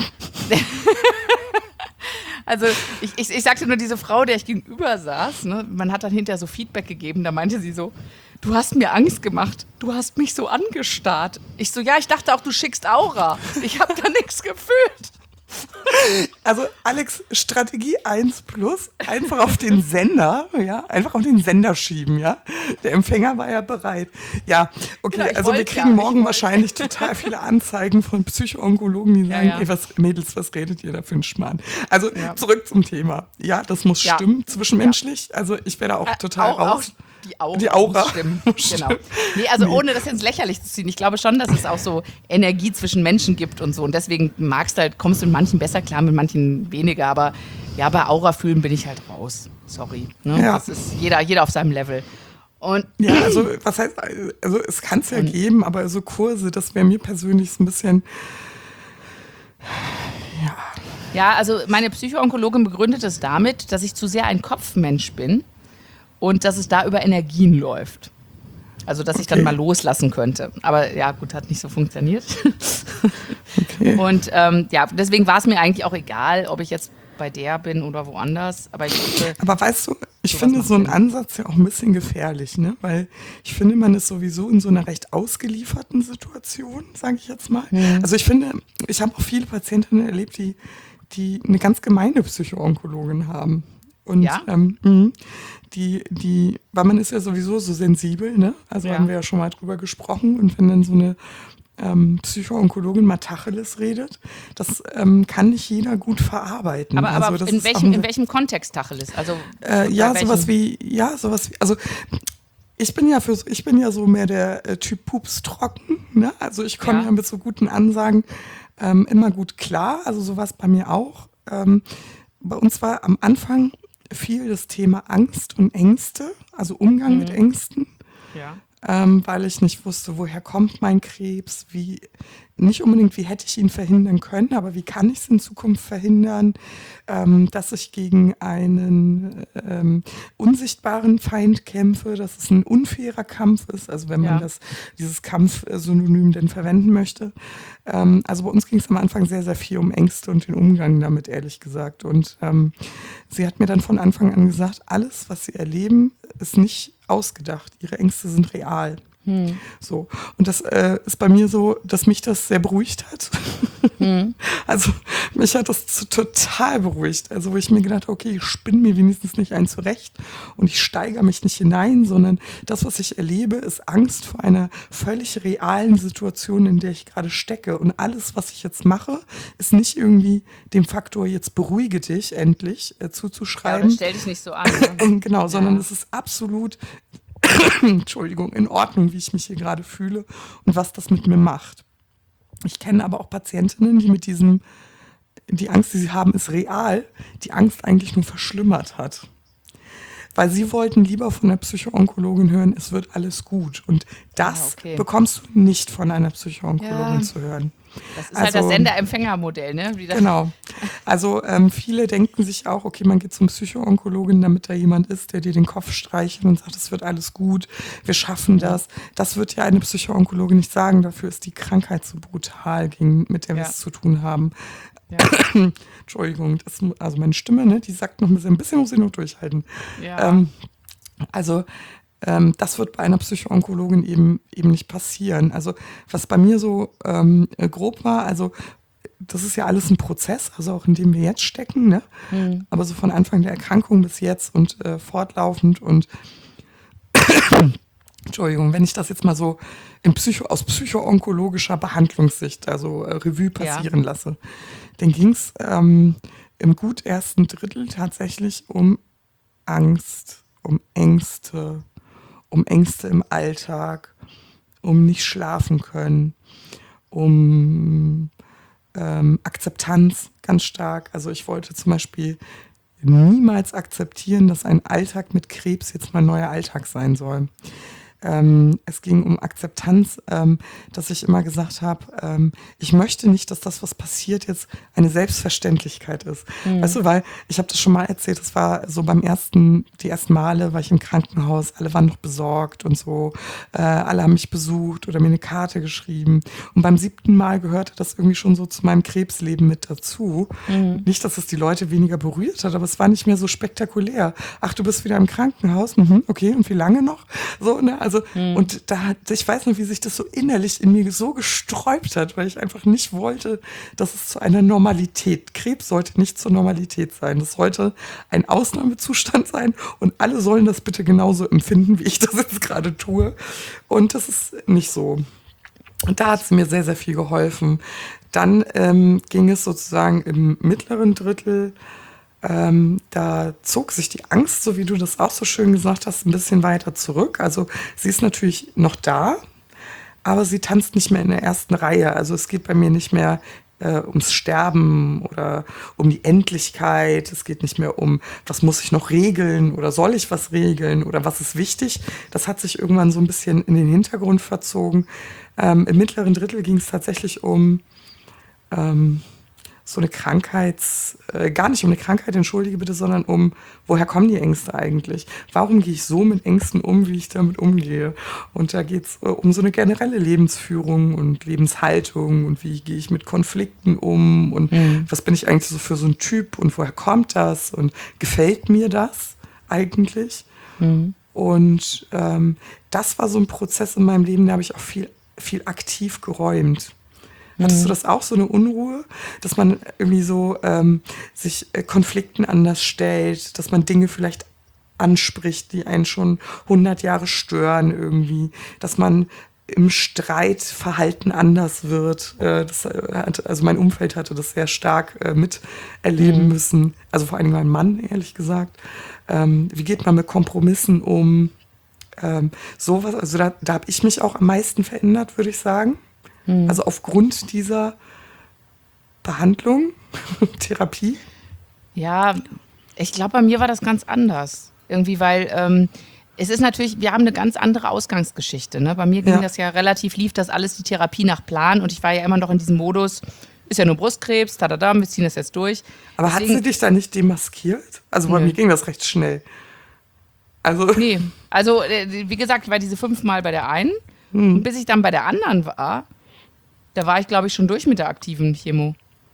Also ich, ich, ich sagte nur, diese Frau, der ich gegenüber saß, ne, man hat dann hinterher so Feedback gegeben, da meinte sie so, du hast mir Angst gemacht, du hast mich so angestarrt. Ich so, ja, ich dachte auch, du schickst Aura. Ich habe da nichts gefühlt. Also Alex, Strategie eins plus, einfach auf den Sender, ja, einfach auf den Sender schieben, ja. Der Empfänger war ja bereit. Ja, okay, Genau, ich also wir wollte kriegen ja, ich morgen wollte. wahrscheinlich total viele Anzeigen von Psychoonkologen, die Ja, sagen, ja. ey, was, Mädels, was redet ihr da für einen Schmarrn? Also Ja. zurück zum Thema. Ja, das muss Ja. stimmen, zwischenmenschlich. Also ich werde auch total auch, raus. Auch die Aura. Die Aura. muss Stimmen. Muss Genau. stimmen. Nee, also Nee. ohne das ins Lächerliche zu ziehen. Ich glaube schon, dass es auch so Energie zwischen Menschen gibt und so. Und deswegen magst du halt, kommst du mit manchen besser klar, mit manchen weniger. Aber ja, bei Aura fühlen bin ich halt raus. Sorry. Ne? Ja. Das ist jeder, jeder auf seinem Level. Und Ja, also was heißt, also es kann es ja geben, aber so Kurse, das wäre mir persönlich so ein bisschen, ja, also meine Psychoonkologin begründet es damit, dass ich zu sehr ein Kopfmensch bin und dass es da über Energien läuft. Also, dass ich dann Okay. mal loslassen könnte. Aber ja, gut, hat nicht so funktioniert. okay. Und ähm, ja, deswegen war es mir eigentlich auch egal, ob ich jetzt bei der bin oder woanders. Aber ich dachte, Aber weißt du, ich Sowas finde macht so einen Sinn. Ansatz ja auch ein bisschen gefährlich, ne? Weil ich finde, man ist sowieso in so einer recht ausgelieferten Situation, sage ich jetzt mal. Mhm. Also ich finde, ich habe auch viele Patientinnen erlebt, die, die eine ganz gemeine Psychoonkologin haben. Und Ja? ähm, mh, die, die, weil man ist ja sowieso so sensibel, ne? Also Ja. haben wir ja schon mal drüber gesprochen. Und wenn dann so eine ähm, Psychoonkologin mal Tacheles redet, das ähm, kann nicht jeder gut verarbeiten. Aber, aber also das in, ist welchem, auch- in welchem Kontext Tacheles? Also, Äh, ja, bei sowas welchen- wie, ja, sowas wie, also ich bin ja für, so- ich bin ja so mehr der äh, Typ Pups trocken, ne? Also ich komme Ja. ja. mit so guten Ansagen ähm, immer gut klar, also sowas bei mir auch. Ähm, bei uns war am Anfang viel das Thema Angst und Ängste, also Umgang mit Ängsten. Ja. Ähm, weil ich nicht wusste, woher kommt mein Krebs, wie, nicht unbedingt, wie hätte ich ihn verhindern können, aber wie kann ich es in Zukunft verhindern, ähm, dass ich gegen einen ähm, unsichtbaren Feind kämpfe, dass es ein unfairer Kampf ist, also wenn man Ja. das, dieses Kampfsynonym denn verwenden möchte. Ähm, also bei uns ging es am Anfang sehr, sehr viel um Ängste und den Umgang damit, ehrlich gesagt. Und ähm, sie hat mir dann von Anfang an gesagt, alles, was sie erleben, ist nicht ausgedacht. Ihre Ängste sind real. Hm. So. Und das äh, ist bei mir so, dass mich das sehr beruhigt hat. Hm. Also mich hat das zu, total beruhigt. Also wo ich mir gedacht habe, okay, ich spinne mir wenigstens nicht ein zurecht und ich steigere mich nicht hinein, sondern das, was ich erlebe, ist Angst vor einer völlig realen Situation, in der ich gerade stecke. Und alles, was ich jetzt mache, ist nicht irgendwie dem Faktor, jetzt beruhige dich endlich äh, Ja, zuzuschreiben. oder stell dich nicht so an. Ne? Genau, sondern Ja. es ist absolut, Entschuldigung, in Ordnung, wie ich mich hier gerade fühle und was das mit mir macht. Ich kenne aber auch Patientinnen, die mit diesem, die Angst, die sie haben, ist real, die Angst eigentlich nur verschlimmert hat. Weil sie wollten lieber von der Psychoonkologin hören, es wird alles gut. Und das Ah, okay. bekommst du nicht von einer Psychoonkologin Ja. zu hören. Das ist halt das Also- Sender-Empfänger-Modell, ne? Wie das- Genau. Also ähm, viele denken sich auch, okay, man geht zum Psychoonkologen, damit da jemand ist, der dir den Kopf streichelt und sagt, es wird alles gut, wir schaffen das. Das wird ja eine Psychoonkologin nicht sagen, dafür ist die Krankheit so brutal, gegen, mit der wir Ja. es zu tun haben. Ja. Entschuldigung, das, also meine Stimme, ne, die sagt noch ein bisschen, ein bisschen muss ich noch durchhalten. Ja. Ähm, also ähm, das wird bei einer Psychoonkologin eben, eben nicht passieren. Also was bei mir so ähm, äh, grob war, also das ist ja alles ein Prozess, also auch in dem wir jetzt stecken, ne? Hm. Aber so von Anfang der Erkrankung bis jetzt und äh, fortlaufend und Entschuldigung, wenn ich das jetzt mal so in Psycho, aus psychoonkologischer Behandlungssicht, also äh, Revue passieren lasse, dann ging es ähm, im gut ersten Drittel tatsächlich um Angst, um Ängste, um Ängste im Alltag, um nicht schlafen können, um ähm, Akzeptanz ganz stark. Also ich wollte zum Beispiel niemals akzeptieren, dass ein Alltag mit Krebs jetzt mein neuer Alltag sein soll. Ähm, es ging um Akzeptanz, ähm, dass ich immer gesagt habe, ähm, ich möchte nicht, dass das, was passiert, jetzt eine Selbstverständlichkeit ist. Mhm. Weißt du, weil ich habe das schon mal erzählt, das war so beim ersten, die ersten Male war ich im Krankenhaus, alle waren noch besorgt und so, äh, alle haben mich besucht oder mir eine Karte geschrieben. Und beim siebten Mal gehörte das irgendwie schon so zu meinem Krebsleben mit dazu. Mhm. Nicht, dass es die Leute weniger berührt hat, aber es war nicht mehr so spektakulär. Ach, du bist wieder im Krankenhaus? Mhm, okay, und wie lange noch? So, ne? Also, und da, hat- ich weiß noch, wie sich das so innerlich in mir so gesträubt hat, weil ich einfach nicht wollte, dass es zu einer Normalität, Krebs sollte nicht zur Normalität sein. Das sollte ein Ausnahmezustand sein und alle sollen das bitte genauso empfinden, wie ich das jetzt gerade tue. Und das ist nicht so. Und da hat es mir sehr, sehr viel geholfen. Dann ähm, ging es sozusagen im mittleren Drittel, ähm, da zog sich die Angst, so wie du das auch so schön gesagt hast, ein bisschen weiter zurück. Also sie ist natürlich noch da, aber sie tanzt nicht mehr in der ersten Reihe. Also es geht bei mir nicht mehr äh, ums Sterben oder um die Endlichkeit. Es geht nicht mehr um, was muss ich noch regeln oder soll ich was regeln oder was ist wichtig. Das hat sich irgendwann so ein bisschen in den Hintergrund verzogen. Ähm, im mittleren Drittel ging es tatsächlich um ähm, so eine Krankheits, äh, gar nicht um eine Krankheit, entschuldige bitte, sondern um, woher kommen die Ängste eigentlich? Warum gehe ich so mit Ängsten um, wie ich damit umgehe? Und da geht es äh, um so eine generelle Lebensführung und Lebenshaltung und wie gehe ich mit Konflikten um und Mhm. was bin ich eigentlich so für so ein Typ und woher kommt das und gefällt mir das eigentlich? Mhm. Und ähm, das war so ein Prozess in meinem Leben, da habe ich auch viel, viel aktiv geräumt. Hattest du das auch, so eine Unruhe, dass man irgendwie so ähm, sich äh, Konflikten anders stellt, dass man Dinge vielleicht anspricht, die einen schon hundert Jahre stören irgendwie, dass man im Streitverhalten anders wird. Äh, das hat, also mein Umfeld hatte das sehr stark äh, miterleben Mhm. müssen. Also vor allem mein Mann, ehrlich gesagt. Ähm, wie geht man mit Kompromissen um? Ähm, sowas, also da, da habe ich mich auch am meisten verändert, würde ich sagen. Mhm. Also aufgrund dieser Behandlung, Therapie. Ja, ich glaube, bei mir war das ganz anders. Irgendwie, weil ähm, es ist natürlich, wir haben eine ganz andere Ausgangsgeschichte. Ne? Bei mir ging Ja. das ja relativ, lief das alles die Therapie nach Plan und ich war ja immer noch in diesem Modus, ist ja nur Brustkrebs, tadada, wir ziehen das jetzt durch. Aber hat Deswegen- sie dich da nicht demaskiert? Also bei Nö. mir ging das recht schnell. Also Nee, also äh, wie gesagt, ich war diese fünfmal bei der einen Hm. und bis ich dann bei der anderen war, da war ich glaube ich schon durch mit der aktiven Chemo.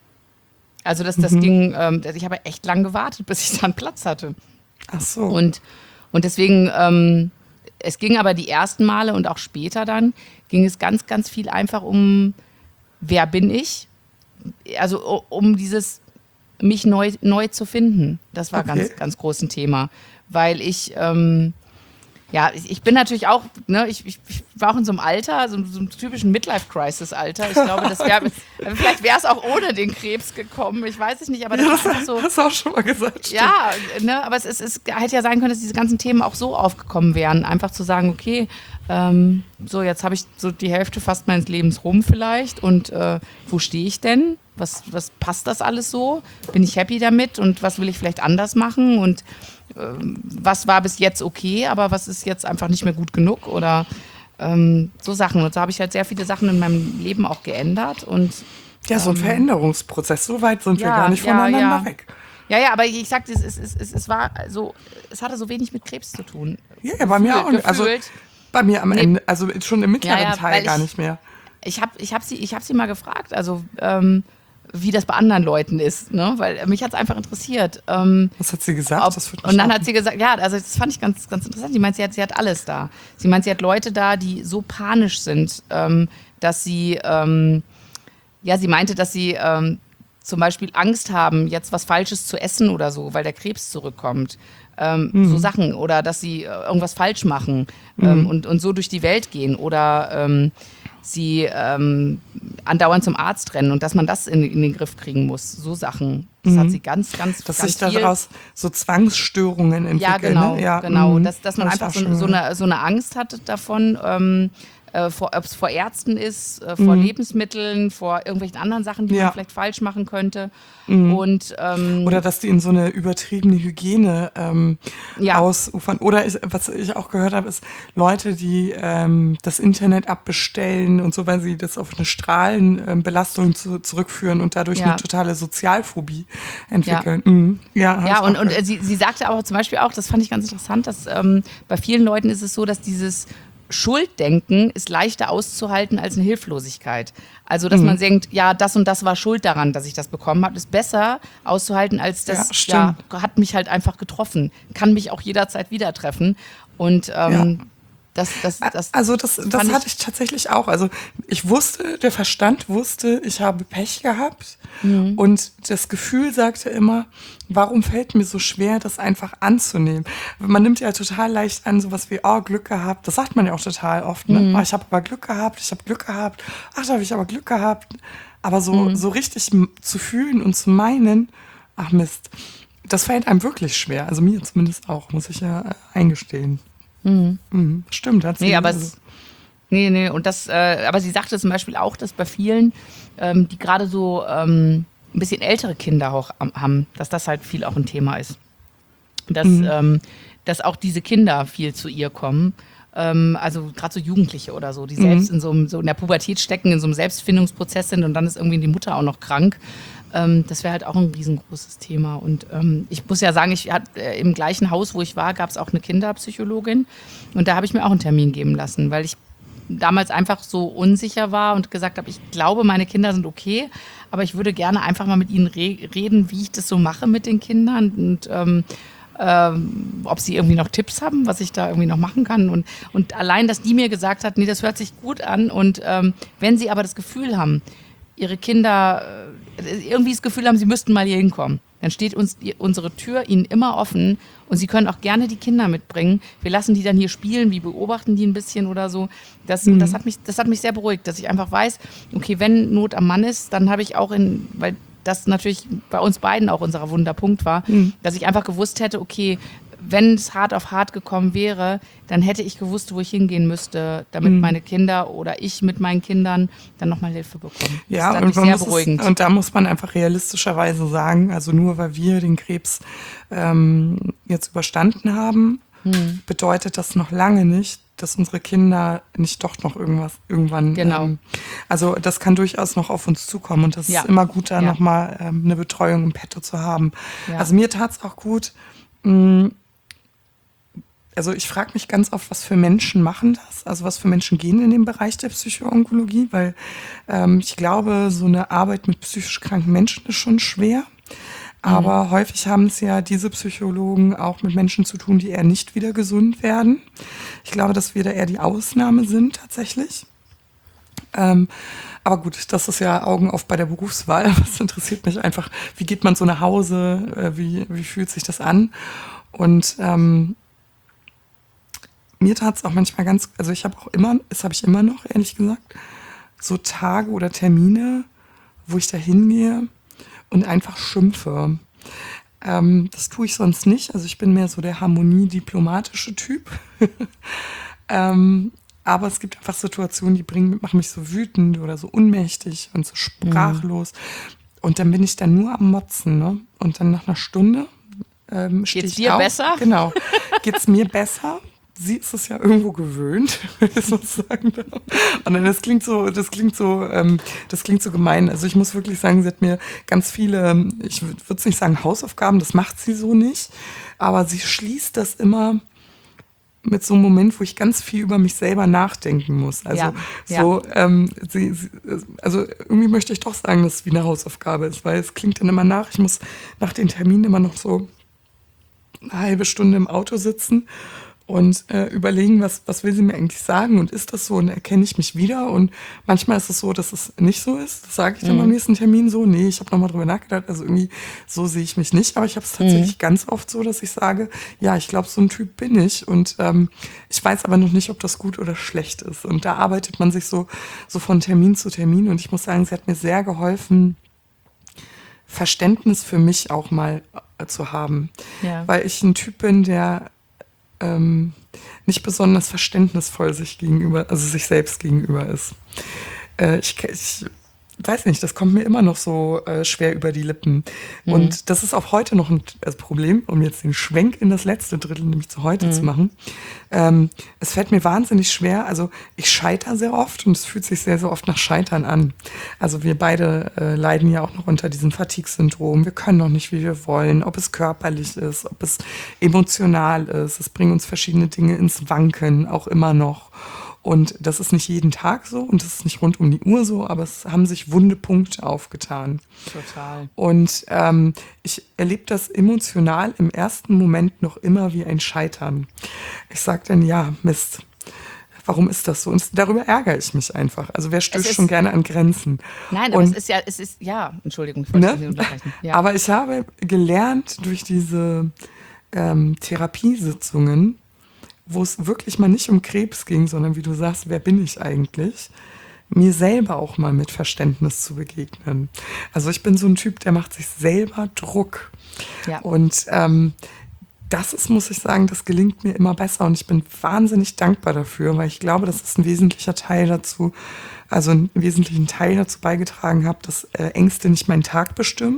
Also das, das Mhm. ging, ähm, ich habe echt lang gewartet, bis ich dann Platz hatte. ach so. Und, und deswegen, ähm, es ging aber die ersten Male und auch später dann, ging es ganz, ganz viel einfach um, wer bin ich? Also u- um dieses, mich neu, neu zu finden. Das war Okay. ganz, ganz groß ein Thema. Weil ich, ähm, ja, ich, ich bin natürlich auch, ne, ich, ich, ich war auch in so einem Alter, so, so einem typischen Midlife-Crisis-Alter. Ich glaube, das wäre, vielleicht wäre es auch ohne den Krebs gekommen. Ich weiß es nicht, aber das Ja, ist einfach so. hast du auch schon mal gesagt. stimmt. Ja, ne, aber es, ist, es hätte ja sein können, dass diese ganzen Themen auch so aufgekommen wären. Einfach zu sagen, okay, ähm, so jetzt habe ich so die Hälfte fast meines Lebens rum vielleicht und äh, wo stehe ich denn? Was, was passt das alles so? Bin ich happy damit und was will ich vielleicht anders machen? Und ähm, was war bis jetzt okay, aber was ist jetzt einfach nicht mehr gut genug? Oder ähm, so Sachen. Und so habe ich halt sehr viele Sachen in meinem Leben auch geändert und Ja, so ein Veränderungsprozess. So weit sind wir ja, gar nicht ja, voneinander ja. weg. Ja, ja, aber ich sagte, es, es, es, es, es war so, es hatte so wenig mit Krebs zu tun. Ja, ja, bei mir auch nicht. Also Gefühlt. bei mir am Nee. Ende, also schon im mittleren Ja, ja, Teil weil gar ich- nicht mehr. Ich habe ich hab sie, ich hab sie mal gefragt, also ähm, wie das bei anderen Leuten ist, ne? Weil mich hat es einfach interessiert. Ähm, Was hat sie gesagt? ob, Das würde mich und dann auch- hat sie gesagt, ja, also das fand ich ganz, ganz interessant. Sie meint, sie hat, sie hat alles da. Sie meint, sie hat Leute da, die so panisch sind, ähm, dass sie, ähm, ja, sie meinte, dass sie ähm, zum Beispiel Angst haben, jetzt was Falsches zu essen oder so, weil der Krebs zurückkommt. Ähm, So Sachen. Oder dass sie äh, irgendwas falsch machen ähm, und, und so durch die Welt gehen. Oder ähm, sie ähm, andauernd zum Arzt rennen und dass man das in, in den Griff kriegen muss. So Sachen. Das hat sie ganz, ganz, dass ganz sich viel. daraus so Zwangsstörungen entwickeln. Ja, genau, ne? ja, genau. mhm. Dass, dass man Hab ich einfach auch so, schon so, gehört. eine, so eine Angst hat davon, ähm, äh, vor, ob es vor Ärzten ist, äh, vor Lebensmitteln, vor irgendwelchen anderen Sachen, die Ja. man vielleicht falsch machen könnte. Und ähm, Oder dass die in so eine übertriebene Hygiene ähm, Ja. ausufern. Oder ich, was ich auch gehört habe, ist Leute, die ähm, das Internet abbestellen und so, weil sie das auf eine Strahlenbelastung zu, zurückführen und dadurch Ja. eine totale Sozialphobie entwickeln. Mhm. Ja, hab Ja, ich und, auch und gehört. äh, sie, sie sagte aber zum Beispiel auch, das fand ich ganz interessant, dass ähm, bei vielen Leuten ist es so, dass dieses Schulddenken ist leichter auszuhalten als eine Hilflosigkeit. Also, dass Mhm. man denkt, ja, das und das war schuld daran, dass ich das bekommen habe, ist besser auszuhalten als das, Ja, ja, stimmt. hat mich halt einfach getroffen, kann mich auch jederzeit wieder treffen. Und ähm, das, das, das, Also das, das fand hatte ich tatsächlich auch. Also ich wusste, der Verstand wusste, ich habe Pech gehabt. Mhm. Und das Gefühl sagte immer, warum fällt mir so schwer, das einfach anzunehmen? Man nimmt ja total leicht an, sowas wie, oh, Glück gehabt. Das sagt man ja auch total oft. Ne? Mhm. Oh, ich habe aber Glück gehabt, ich habe Glück gehabt. Ach, da habe ich aber Glück gehabt. Aber so, Mhm. so richtig m- zu fühlen und zu meinen, ach Mist, das fällt einem wirklich schwer. Also mir zumindest auch, muss ich ja äh, eingestehen. Mhm. Stimmt, hat sie. Nee, aber also- es, nee, nee, und das, äh, aber sie sagte zum Beispiel auch, dass bei vielen, ähm, die gerade so ähm, ein bisschen ältere Kinder auch am- haben, dass das halt viel auch ein Thema ist. Dass, ähm, dass auch diese Kinder viel zu ihr kommen. Ähm, also gerade so Jugendliche oder so, die selbst in so, einem, so in der Pubertät stecken, in so einem Selbstfindungsprozess sind und dann ist irgendwie die Mutter auch noch krank. Ähm, das wäre halt auch ein riesengroßes Thema. Und ähm, ich muss ja sagen, ich hat, äh, im gleichen Haus, wo ich war, gab es auch eine Kinderpsychologin. Und da habe ich mir auch einen Termin geben lassen, weil ich damals einfach so unsicher war und gesagt habe, ich glaube, meine Kinder sind okay, aber ich würde gerne einfach mal mit ihnen re reden, wie ich das so mache mit den Kindern und ähm, ähm, ob sie irgendwie noch Tipps haben, was ich da irgendwie noch machen kann. Und, und allein, dass die mir gesagt hat, nee, das hört sich gut an. Und ähm, wenn sie aber das Gefühl haben, ihre Kinder äh, irgendwie das Gefühl haben, sie müssten mal hier hinkommen, dann steht uns die, unsere Tür ihnen immer offen und sie können auch gerne die Kinder mitbringen. Wir lassen die dann hier spielen, wir beobachten die ein bisschen oder so. Das, mhm. das, hat mich, das hat mich sehr beruhigt, dass ich einfach weiß, okay, wenn Not am Mann ist, dann habe ich auch in, weil das natürlich bei uns beiden auch unser Wunderpunkt war, mhm. dass ich einfach gewusst hätte, okay, wenn es hart auf hart gekommen wäre, dann hätte ich gewusst, wo ich hingehen müsste, damit mhm. meine Kinder oder ich mit meinen Kindern dann nochmal Hilfe bekommen. Ja, das und, ist sehr beruhigend. Es, und da muss man einfach realistischerweise sagen, also nur weil wir den Krebs ähm, jetzt überstanden haben, mhm. bedeutet das noch lange nicht, dass unsere Kinder nicht doch noch irgendwas irgendwann. Genau. Ähm, also das kann durchaus noch auf uns zukommen und das ja. ist immer gut, da ja. nochmal ähm, eine Betreuung im Petto zu haben. Ja. Also mir tat es auch gut. Mh, Also ich frage mich ganz oft, was für Menschen machen das? Also was für Menschen gehen in den Bereich der Psychoonkologie? Weil ähm, ich glaube, so eine Arbeit mit psychisch kranken Menschen ist schon schwer. Aber mhm. häufig haben es ja diese Psychologen auch mit Menschen zu tun, die eher nicht wieder gesund werden. Ich glaube, dass wir da eher die Ausnahme sind tatsächlich. Ähm, aber gut, das ist ja Augen auf bei der Berufswahl. Das interessiert mich einfach, wie geht man so nach Hause? Äh, wie, wie fühlt sich das an? Und ähm, mir tat es auch manchmal ganz, also ich habe auch immer, das habe ich immer noch, ehrlich gesagt, so Tage oder Termine, wo ich da hingehe und einfach schimpfe. Ähm, das tue ich sonst nicht, also ich bin mehr so der harmoniediplomatische Typ. ähm, aber es gibt einfach Situationen, die bringen, machen mich so wütend oder so ohnmächtig und so sprachlos. Mhm. Und dann bin ich dann nur am Motzen, ne? Und dann nach einer Stunde ähm, stehe ich dir auf. besser? Genau, geht's mir besser. Sie ist es ja irgendwo gewöhnt, wenn ich so sagen darf. Und dann, das klingt so, das klingt so, ähm, das klingt so gemein. Also ich muss wirklich sagen, sie hat mir ganz viele, ich würde es nicht sagen Hausaufgaben, das macht sie so nicht, aber sie schließt das immer mit so einem Moment, wo ich ganz viel über mich selber nachdenken muss. Also ja, so, ja. Ähm, sie, sie, also irgendwie möchte ich doch sagen, dass es wie eine Hausaufgabe ist, weil es klingt dann immer nach. Ich muss nach den Terminen immer noch so eine halbe Stunde im Auto sitzen und äh, überlegen, was, was will sie mir eigentlich sagen und ist das so und erkenne ich mich wieder und manchmal ist es so, dass es nicht so ist, das sage ich dann mhm. beim nächsten Termin so, nee, ich habe nochmal drüber nachgedacht, also irgendwie so sehe ich mich nicht, aber ich habe es tatsächlich mhm. ganz oft so, dass ich sage, ja, ich glaube, so ein Typ bin ich und ähm, ich weiß aber noch nicht, ob das gut oder schlecht ist und da arbeitet man sich so, so von Termin zu Termin und ich muss sagen, sie hat mir sehr geholfen, Verständnis für mich auch mal äh, zu haben, ja. weil ich ein Typ bin, der Ähm, nicht besonders verständnisvoll sich gegenüber, also sich selbst gegenüber ist. Äh, ich, ich weiß nicht, das kommt mir immer noch so äh, schwer über die Lippen. Mhm. Und das ist auch heute noch ein also Problem, um jetzt den Schwenk in das letzte Drittel, nämlich zu heute mhm. zu machen. Ähm, es fällt mir wahnsinnig schwer, also ich scheitere sehr oft und es fühlt sich sehr, sehr oft nach Scheitern an. Also wir beide äh, leiden ja auch noch unter diesem Fatigue-Syndrom. Wir können noch nicht, wie wir wollen, ob es körperlich ist, ob es emotional ist. Es bringt uns verschiedene Dinge ins Wanken, auch immer noch. Und das ist nicht jeden Tag so und das ist nicht rund um die Uhr so, aber es haben sich wunde Punkte aufgetan. Total. Und ähm, ich erlebe das emotional im ersten Moment noch immer wie ein Scheitern. Ich sage dann, ja, Mist, warum ist das so? Und darüber ärgere ich mich einfach. Also wer stößt schon gerne an Grenzen? Nein, aber und, es ist ja, es ist, ja, Entschuldigung, ich wollte ne? unterbrechen. Ja. Aber ich habe gelernt durch diese ähm, Therapiesitzungen, wo es wirklich mal nicht um Krebs ging, sondern wie du sagst, wer bin ich eigentlich, mir selber auch mal mit Verständnis zu begegnen. Also ich bin so ein Typ, der macht sich selber Druck. Ja. Und ähm, das ist, muss ich sagen, das gelingt mir immer besser und ich bin wahnsinnig dankbar dafür, weil ich glaube, das ist ein wesentlicher Teil dazu, also einen wesentlichen Teil dazu beigetragen habe, dass äh, Ängste nicht meinen Tag bestimmen.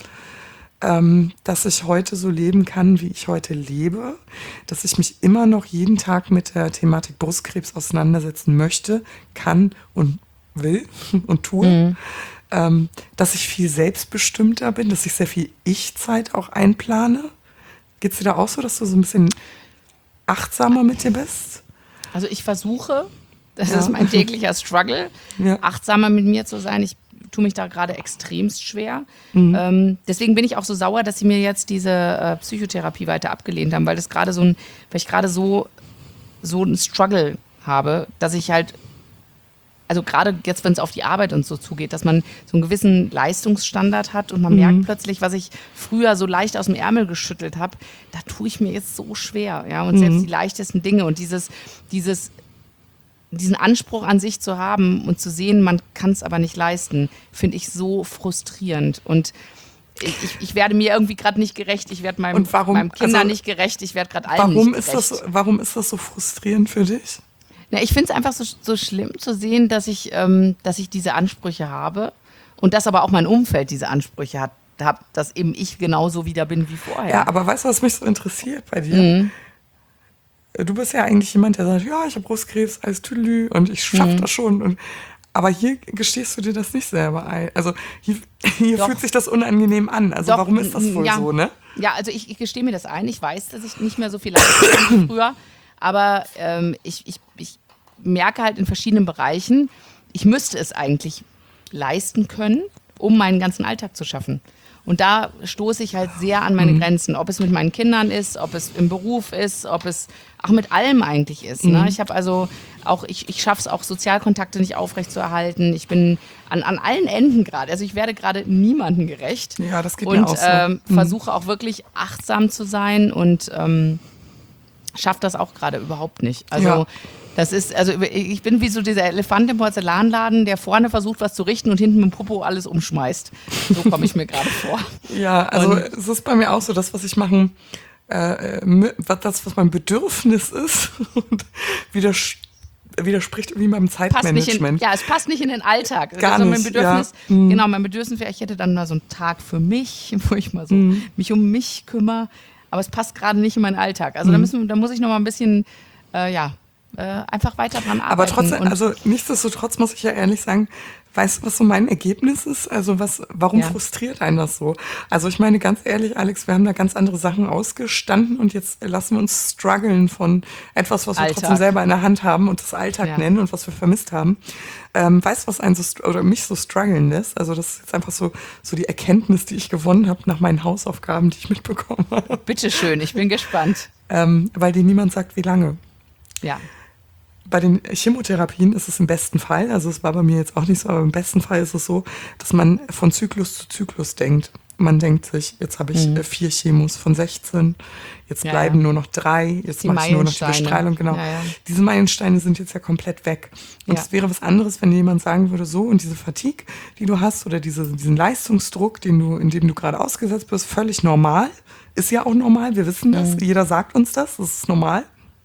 Ähm, dass ich heute so leben kann, wie ich heute lebe, dass ich mich immer noch jeden Tag mit der Thematik Brustkrebs auseinandersetzen möchte, kann und will und tue, mhm. ähm, dass ich viel selbstbestimmter bin, dass ich sehr viel Ich-Zeit auch einplane. Geht's dir da auch so, dass du so ein bisschen achtsamer mit dir bist? Also ich versuche, das ja. ist mein täglicher Struggle, ja. achtsamer mit mir zu sein. Ich tue mich da gerade extremst schwer. Mhm. Ähm, deswegen bin ich auch so sauer, dass sie mir jetzt diese äh, Psychotherapie weiter abgelehnt haben, weil das gerade so ein, weil ich gerade so, so einen Struggle habe, dass ich halt also gerade jetzt, wenn es auf die Arbeit und so zugeht, dass man so einen gewissen Leistungsstandard hat und man mhm. merkt plötzlich, was ich früher so leicht aus dem Ärmel geschüttelt habe, da tue ich mir jetzt so schwer. Ja? Und mhm. selbst die leichtesten Dinge und dieses, dieses, diesen Anspruch an sich zu haben und zu sehen, man kann es aber nicht leisten, finde ich so frustrierend. Und ich, ich werde mir irgendwie gerade nicht gerecht, ich werde meinem, warum, meinem Kinder also, nicht gerecht, ich werde gerade allen warum nicht ist gerecht. das, warum ist das so frustrierend für dich? Na, ich finde es einfach so, so schlimm zu sehen, dass ich, ähm, dass ich diese Ansprüche habe und dass aber auch mein Umfeld diese Ansprüche hat, hab, dass eben ich genauso wieder bin wie vorher. Ja, aber weißt du, was mich so interessiert bei dir? Mhm. Du bist ja eigentlich jemand, der sagt, ja, ich habe Brustkrebs, alles Tüdelü und ich schaffe Mhm. das schon. Und, aber hier gestehst du dir das nicht selber ein. Also hier, hier fühlt sich das unangenehm an. Also Doch, warum ist das wohl ja. so, ne? Ja, also ich, ich gestehe mir das ein. Ich weiß, dass ich nicht mehr so viel leisten kann wie früher. Aber ähm, ich, ich, ich merke halt in verschiedenen Bereichen, ich müsste es eigentlich leisten können, um meinen ganzen Alltag zu schaffen. Und da stoße ich halt sehr an meine Mhm. Grenzen. Ob es mit meinen Kindern ist, ob es im Beruf ist, ob es auch mit allem eigentlich ist. Mhm. Ne? Ich habe also auch, ich, ich schaffe es auch, Sozialkontakte nicht aufrechtzuerhalten. Ich bin an, an allen Enden gerade. Also ich werde gerade niemandem gerecht. Ja, das geht und mir auch so. ähm, Mhm. versuche auch wirklich achtsam zu sein und ähm, schaffe das auch gerade überhaupt nicht. Also Ja. das ist, also ich bin wie so dieser Elefant im Porzellanladen, der vorne versucht, was zu richten und hinten mit dem Popo alles umschmeißt. So komme ich mir gerade vor. Ja, also Und- es ist bei mir auch so, das, was ich machen, äh, mi- was- das, was mein Bedürfnis ist, und widers widerspricht irgendwie meinem Passt nicht in, Zeitmanagement. ja, es passt nicht in den Alltag. Gar also mein nicht, Bedürfnis, ja. Mhm. genau, mein Bedürfnis wäre, ich hätte dann mal so einen Tag für mich, wo ich mal so Mhm. mich um mich kümmere. Aber es passt gerade nicht in meinen Alltag. Also da, Mhm. müssen, da muss ich noch mal ein bisschen, äh, ja, äh, einfach weiter dran arbeiten. Aber trotzdem, Und- also nichtsdestotrotz muss ich ja ehrlich sagen, weißt du, was so mein Ergebnis ist? Also was, warum Ja. frustriert einen das so? Also ich meine ganz ehrlich, Alex, wir haben da ganz andere Sachen ausgestanden und jetzt lassen wir uns strugglen von etwas, was wir Alltag. trotzdem selber in der Hand haben und das Alltag Ja. nennen und was wir vermisst haben. Ähm, weißt du, was einen so, str- oder mich so strugglen lässt? Also das ist jetzt einfach so, so die Erkenntnis, die ich gewonnen habe nach meinen Hausaufgaben, die ich mitbekommen habe. Bitteschön, ich bin gespannt. Ähm, weil dir niemand sagt, wie lange. Ja. Bei den Chemotherapien ist es im besten Fall, also es war bei mir jetzt auch nicht so, aber im besten Fall ist es so, dass man von Zyklus zu Zyklus denkt. Man denkt sich, jetzt habe ich Mhm. äh, vier Chemos von sechzehn, jetzt Ja, bleiben ja. nur noch drei, jetzt Die mache ich nur noch die Meilensteine. Bestrahlung, genau. Ja, ja. Diese Meilensteine sind jetzt ja komplett weg. Und Ja. es wäre was anderes, wenn jemand sagen würde, so, und diese Fatigue, die du hast, oder diese, diesen Leistungsdruck, den du, in dem du gerade ausgesetzt bist, völlig normal. Ist ja auch normal, wir wissen das, Mhm. jeder sagt uns das, das ist normal.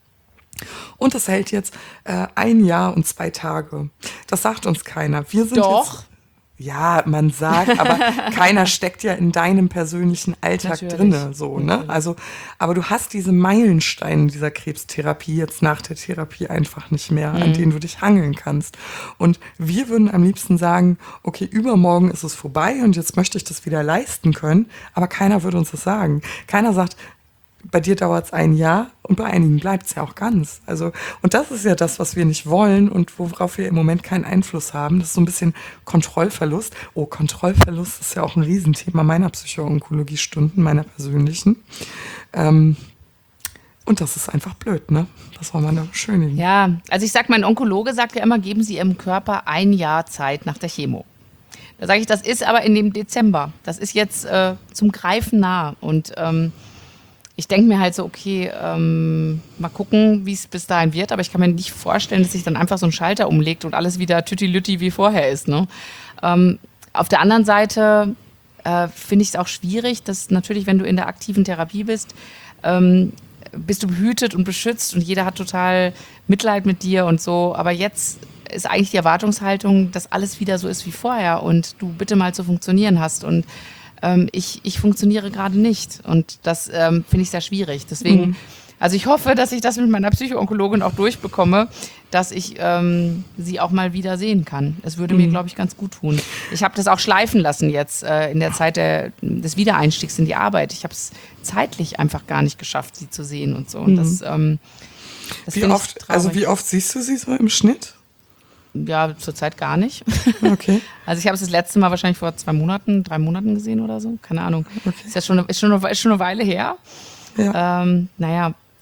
Und das hält jetzt äh, ein Jahr und zwei Tage. Das sagt uns keiner. Wir sind Doch. Jetzt, ja, man sagt, aber keiner steckt ja in deinem persönlichen Alltag Natürlich. drinne, so, ne? Natürlich. Also, aber du hast diese Meilensteine dieser Krebstherapie jetzt nach der Therapie einfach nicht mehr, an Mhm. denen du dich hangeln kannst. Und wir würden am liebsten sagen, okay, übermorgen ist es vorbei und jetzt möchte ich das wieder leisten können, aber keiner würde uns das sagen. Keiner sagt, bei dir dauert es ein Jahr und bei einigen bleibt es ja auch ganz. Also, und das ist ja das, was wir nicht wollen und worauf wir im Moment keinen Einfluss haben. Das ist so ein bisschen Kontrollverlust. Oh, Kontrollverlust ist ja auch ein Riesenthema meiner Psycho-Onkologie-Stunden, meiner persönlichen. Ähm, und das ist einfach blöd, ne? Das war mal da beschönigen. Ja, also ich sag, mein Onkologe sagt ja immer, geben Sie Ihrem Körper ein Jahr Zeit nach der Chemo. Da sage ich, das ist aber in dem Dezember. Das ist jetzt äh, zum Greifen nah. Und ähm, ich denke mir halt so, okay, ähm, mal gucken, wie es bis dahin wird. Aber ich kann mir nicht vorstellen, dass sich dann einfach so ein Schalter umlegt und alles wieder tüti-lütti wie vorher ist. Ne? Ähm, auf der anderen Seite äh, finde ich es auch schwierig, dass natürlich, wenn du in der aktiven Therapie bist, ähm, bist du behütet und beschützt und jeder hat total Mitleid mit dir und so. Aber jetzt ist eigentlich die Erwartungshaltung, dass alles wieder so ist wie vorher und du bitte mal zu funktionieren hast. Und ähm, ich, ich funktioniere gerade nicht. Und das ähm, finde ich sehr schwierig. Deswegen, Mhm. also ich hoffe, dass ich das mit meiner Psycho-Onkologin auch durchbekomme, dass ich ähm, sie auch mal wieder sehen kann. Es würde mir, Mhm. glaube ich, ganz gut tun. Ich habe das auch schleifen lassen jetzt äh, in der Zeit der, des Wiedereinstiegs in die Arbeit. Ich habe es zeitlich einfach gar nicht geschafft, sie zu sehen und so. Und Mhm. das, ähm, das Wie finde ich oft, traurig. also wie oft siehst du sie so im Schnitt? Ja, zurzeit gar nicht. Okay. Also ich habe es das letzte Mal wahrscheinlich vor zwei Monaten, drei Monaten gesehen oder so. Keine Ahnung. Okay. Ist ja schon, ist schon, eine, ist schon eine Weile her. Ja. Ähm, naja,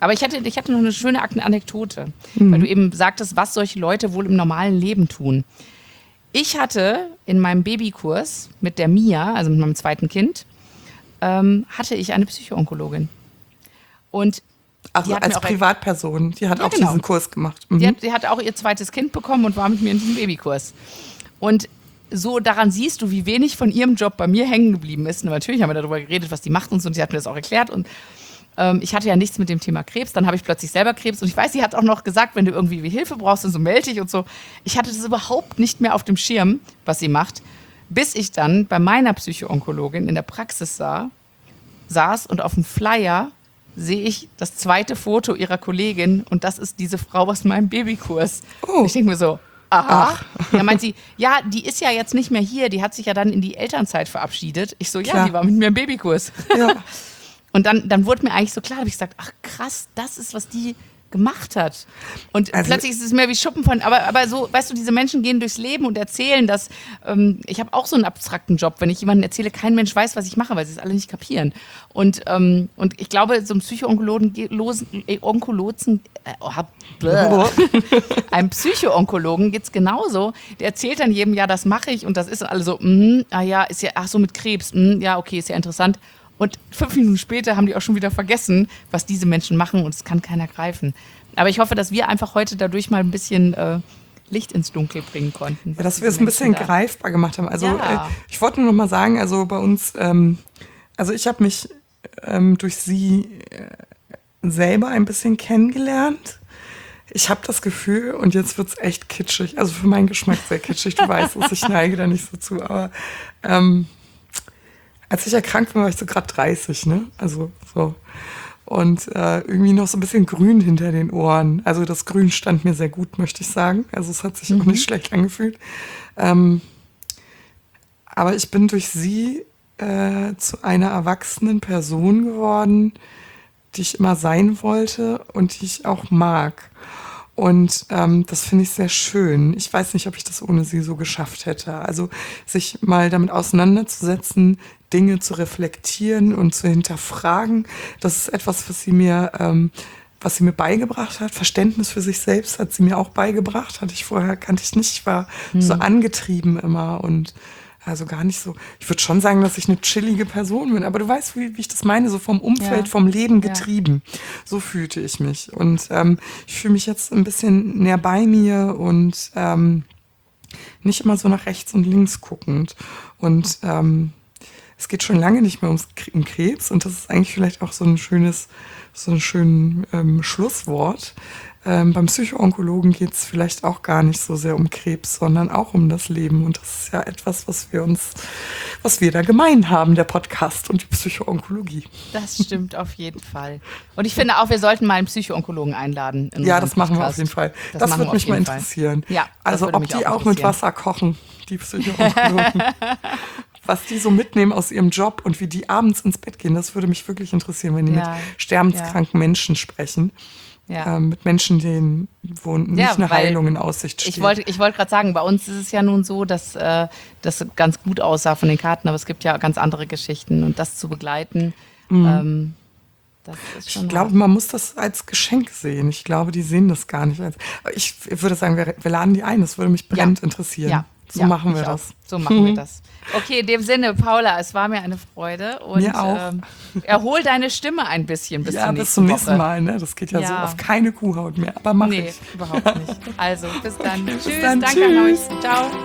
Aber ich hatte, ich hatte noch eine schöne Anekdote, mhm. weil du eben sagtest, was solche Leute wohl im normalen Leben tun. Ich hatte in meinem Babykurs mit der Mia, also mit meinem zweiten Kind, ähm, hatte ich eine Psychoonkologin. Und also als Privatperson, die hat ja, auch genau. diesen Kurs gemacht. Mhm. Die, hat, die hat auch ihr zweites Kind bekommen und war mit mir in diesem Babykurs. Und so daran siehst du, wie wenig von ihrem Job bei mir hängen geblieben ist. Und natürlich haben wir darüber geredet, was die macht und so, und sie hat mir das auch erklärt. Und ähm, ich hatte ja nichts mit dem Thema Krebs, dann habe ich plötzlich selber Krebs. Und ich weiß, sie hat auch noch gesagt, wenn du irgendwie Hilfe brauchst, dann so melde dich und so. Ich hatte das überhaupt nicht mehr auf dem Schirm, was sie macht, bis ich dann bei meiner Psychoonkologin in der Praxis sah, saß und auf dem Flyer sehe ich das zweite Foto ihrer Kollegin und das ist diese Frau aus meinem Babykurs. Oh. Ich denke mir so, aha. Ach. Ja, meint sie, ja, die ist ja jetzt nicht mehr hier, die hat sich ja dann in die Elternzeit verabschiedet. Ich so, ja, klar. Die war mit mir im Babykurs. Ja. Und dann, dann wurde mir eigentlich so klar, da habe ich gesagt, ach krass, das ist, was die gemacht hat. Und also, plötzlich ist es mehr wie Schuppen von, aber, aber so, weißt du, diese Menschen gehen durchs Leben und erzählen, dass, ähm, ich habe auch so einen abstrakten Job, wenn ich jemandem erzähle, kein Mensch weiß, was ich mache, weil sie es alle nicht kapieren. Und, ähm, und ich glaube, so ein Psycho-Onkologen, äh, Onkologen, äh, oh, einem Psycho-Onkologen geht es genauso, der erzählt dann jedem, ja, das mache ich und das ist alle so, mm, ah ja, ist ja, ach so mit Krebs, mm, ja, okay, ist ja interessant. Und fünf Minuten später haben die auch schon wieder vergessen, was diese Menschen machen und es kann keiner greifen. Aber ich hoffe, dass wir einfach heute dadurch mal ein bisschen äh, Licht ins Dunkel bringen konnten. Ja, dass wir es ein bisschen da greifbar gemacht haben. Also ja. äh, ich wollte nur noch mal sagen, also bei uns, ähm, also ich habe mich ähm, durch sie äh, selber ein bisschen kennengelernt. Ich habe das Gefühl, und jetzt wird es echt kitschig, also für meinen Geschmack sehr kitschig, du weißt es, ich neige da nicht so zu, aber ähm, als ich erkrankt war, war ich so gerade dreißig, ne? Also so. Und äh, irgendwie noch so ein bisschen grün hinter den Ohren. Also das Grün stand mir sehr gut, möchte ich sagen. Also es hat sich mhm. auch nicht schlecht angefühlt. Ähm, aber ich bin durch sie äh, zu einer erwachsenen Person geworden, die ich immer sein wollte und die ich auch mag. Und ähm, das finde ich sehr schön. Ich weiß nicht, ob ich das ohne sie so geschafft hätte. Also sich mal damit auseinanderzusetzen, Dinge zu reflektieren und zu hinterfragen, das ist etwas, was sie mir, ähm, was sie mir beigebracht hat. Verständnis für sich selbst hat sie mir auch beigebracht. Hatte ich vorher, kannte ich nicht. Ich war hm. so angetrieben immer und also gar nicht so. Ich würde schon sagen, dass ich eine chillige Person bin, aber du weißt, wie, wie ich das meine, so vom Umfeld, ja. vom Leben getrieben. Ja. So fühlte ich mich. Und ähm, ich fühle mich jetzt ein bisschen näher bei mir und ähm, nicht immer so nach rechts und links guckend. Und ähm, es geht schon lange nicht mehr ums um Krebs und das ist eigentlich vielleicht auch so ein schönes, so ein schönes ähm, Schlusswort. Ähm, beim Psycho-Onkologen geht es vielleicht auch gar nicht so sehr um Krebs, sondern auch um das Leben. Und das ist ja etwas, was wir uns, was wir da gemein haben, der Podcast und die Psycho-Onkologie. Das stimmt auf jeden Fall. Und ich finde auch, wir sollten mal einen Psycho-Onkologen einladen. In ja, das machen wir auf jeden Fall. Das, das würde mich mal interessieren. Ja, also ob die auch, auch mit Wasser kochen, die Psycho-Onkologen. Was die so mitnehmen aus ihrem Job und wie die abends ins Bett gehen, das würde mich wirklich interessieren, wenn die ja. mit sterbenskranken ja. Menschen sprechen. Ja. Ähm, mit Menschen, denen wo nicht ja, eine Heilung in Aussicht steht. Ich wollte ich wollte gerade sagen, bei uns ist es ja nun so, dass äh, das ganz gut aussah von den Karten, aber es gibt ja ganz andere Geschichten und das zu begleiten, mhm. ähm, das ist schon ich glaube, man muss das als Geschenk sehen. Ich glaube, die sehen das gar nicht als. Ich würde sagen, wir, wir laden die ein, das würde mich brennend ja. interessieren. Ja. So ja, machen wir das. Auch. So machen wir das. Okay, in dem Sinne, Paula, es war mir eine Freude. Und mir auch. Ähm, erhol deine Stimme ein bisschen bis ja, zur nächsten bis zum nächsten Woche. Mal. Ne? Das geht ja, ja so auf keine Kuhhaut mehr. Aber mach nee, ich. überhaupt nicht. Also, bis dann. Okay, Tschüss, bis dann. Danke Tschüss. an euch. Ciao.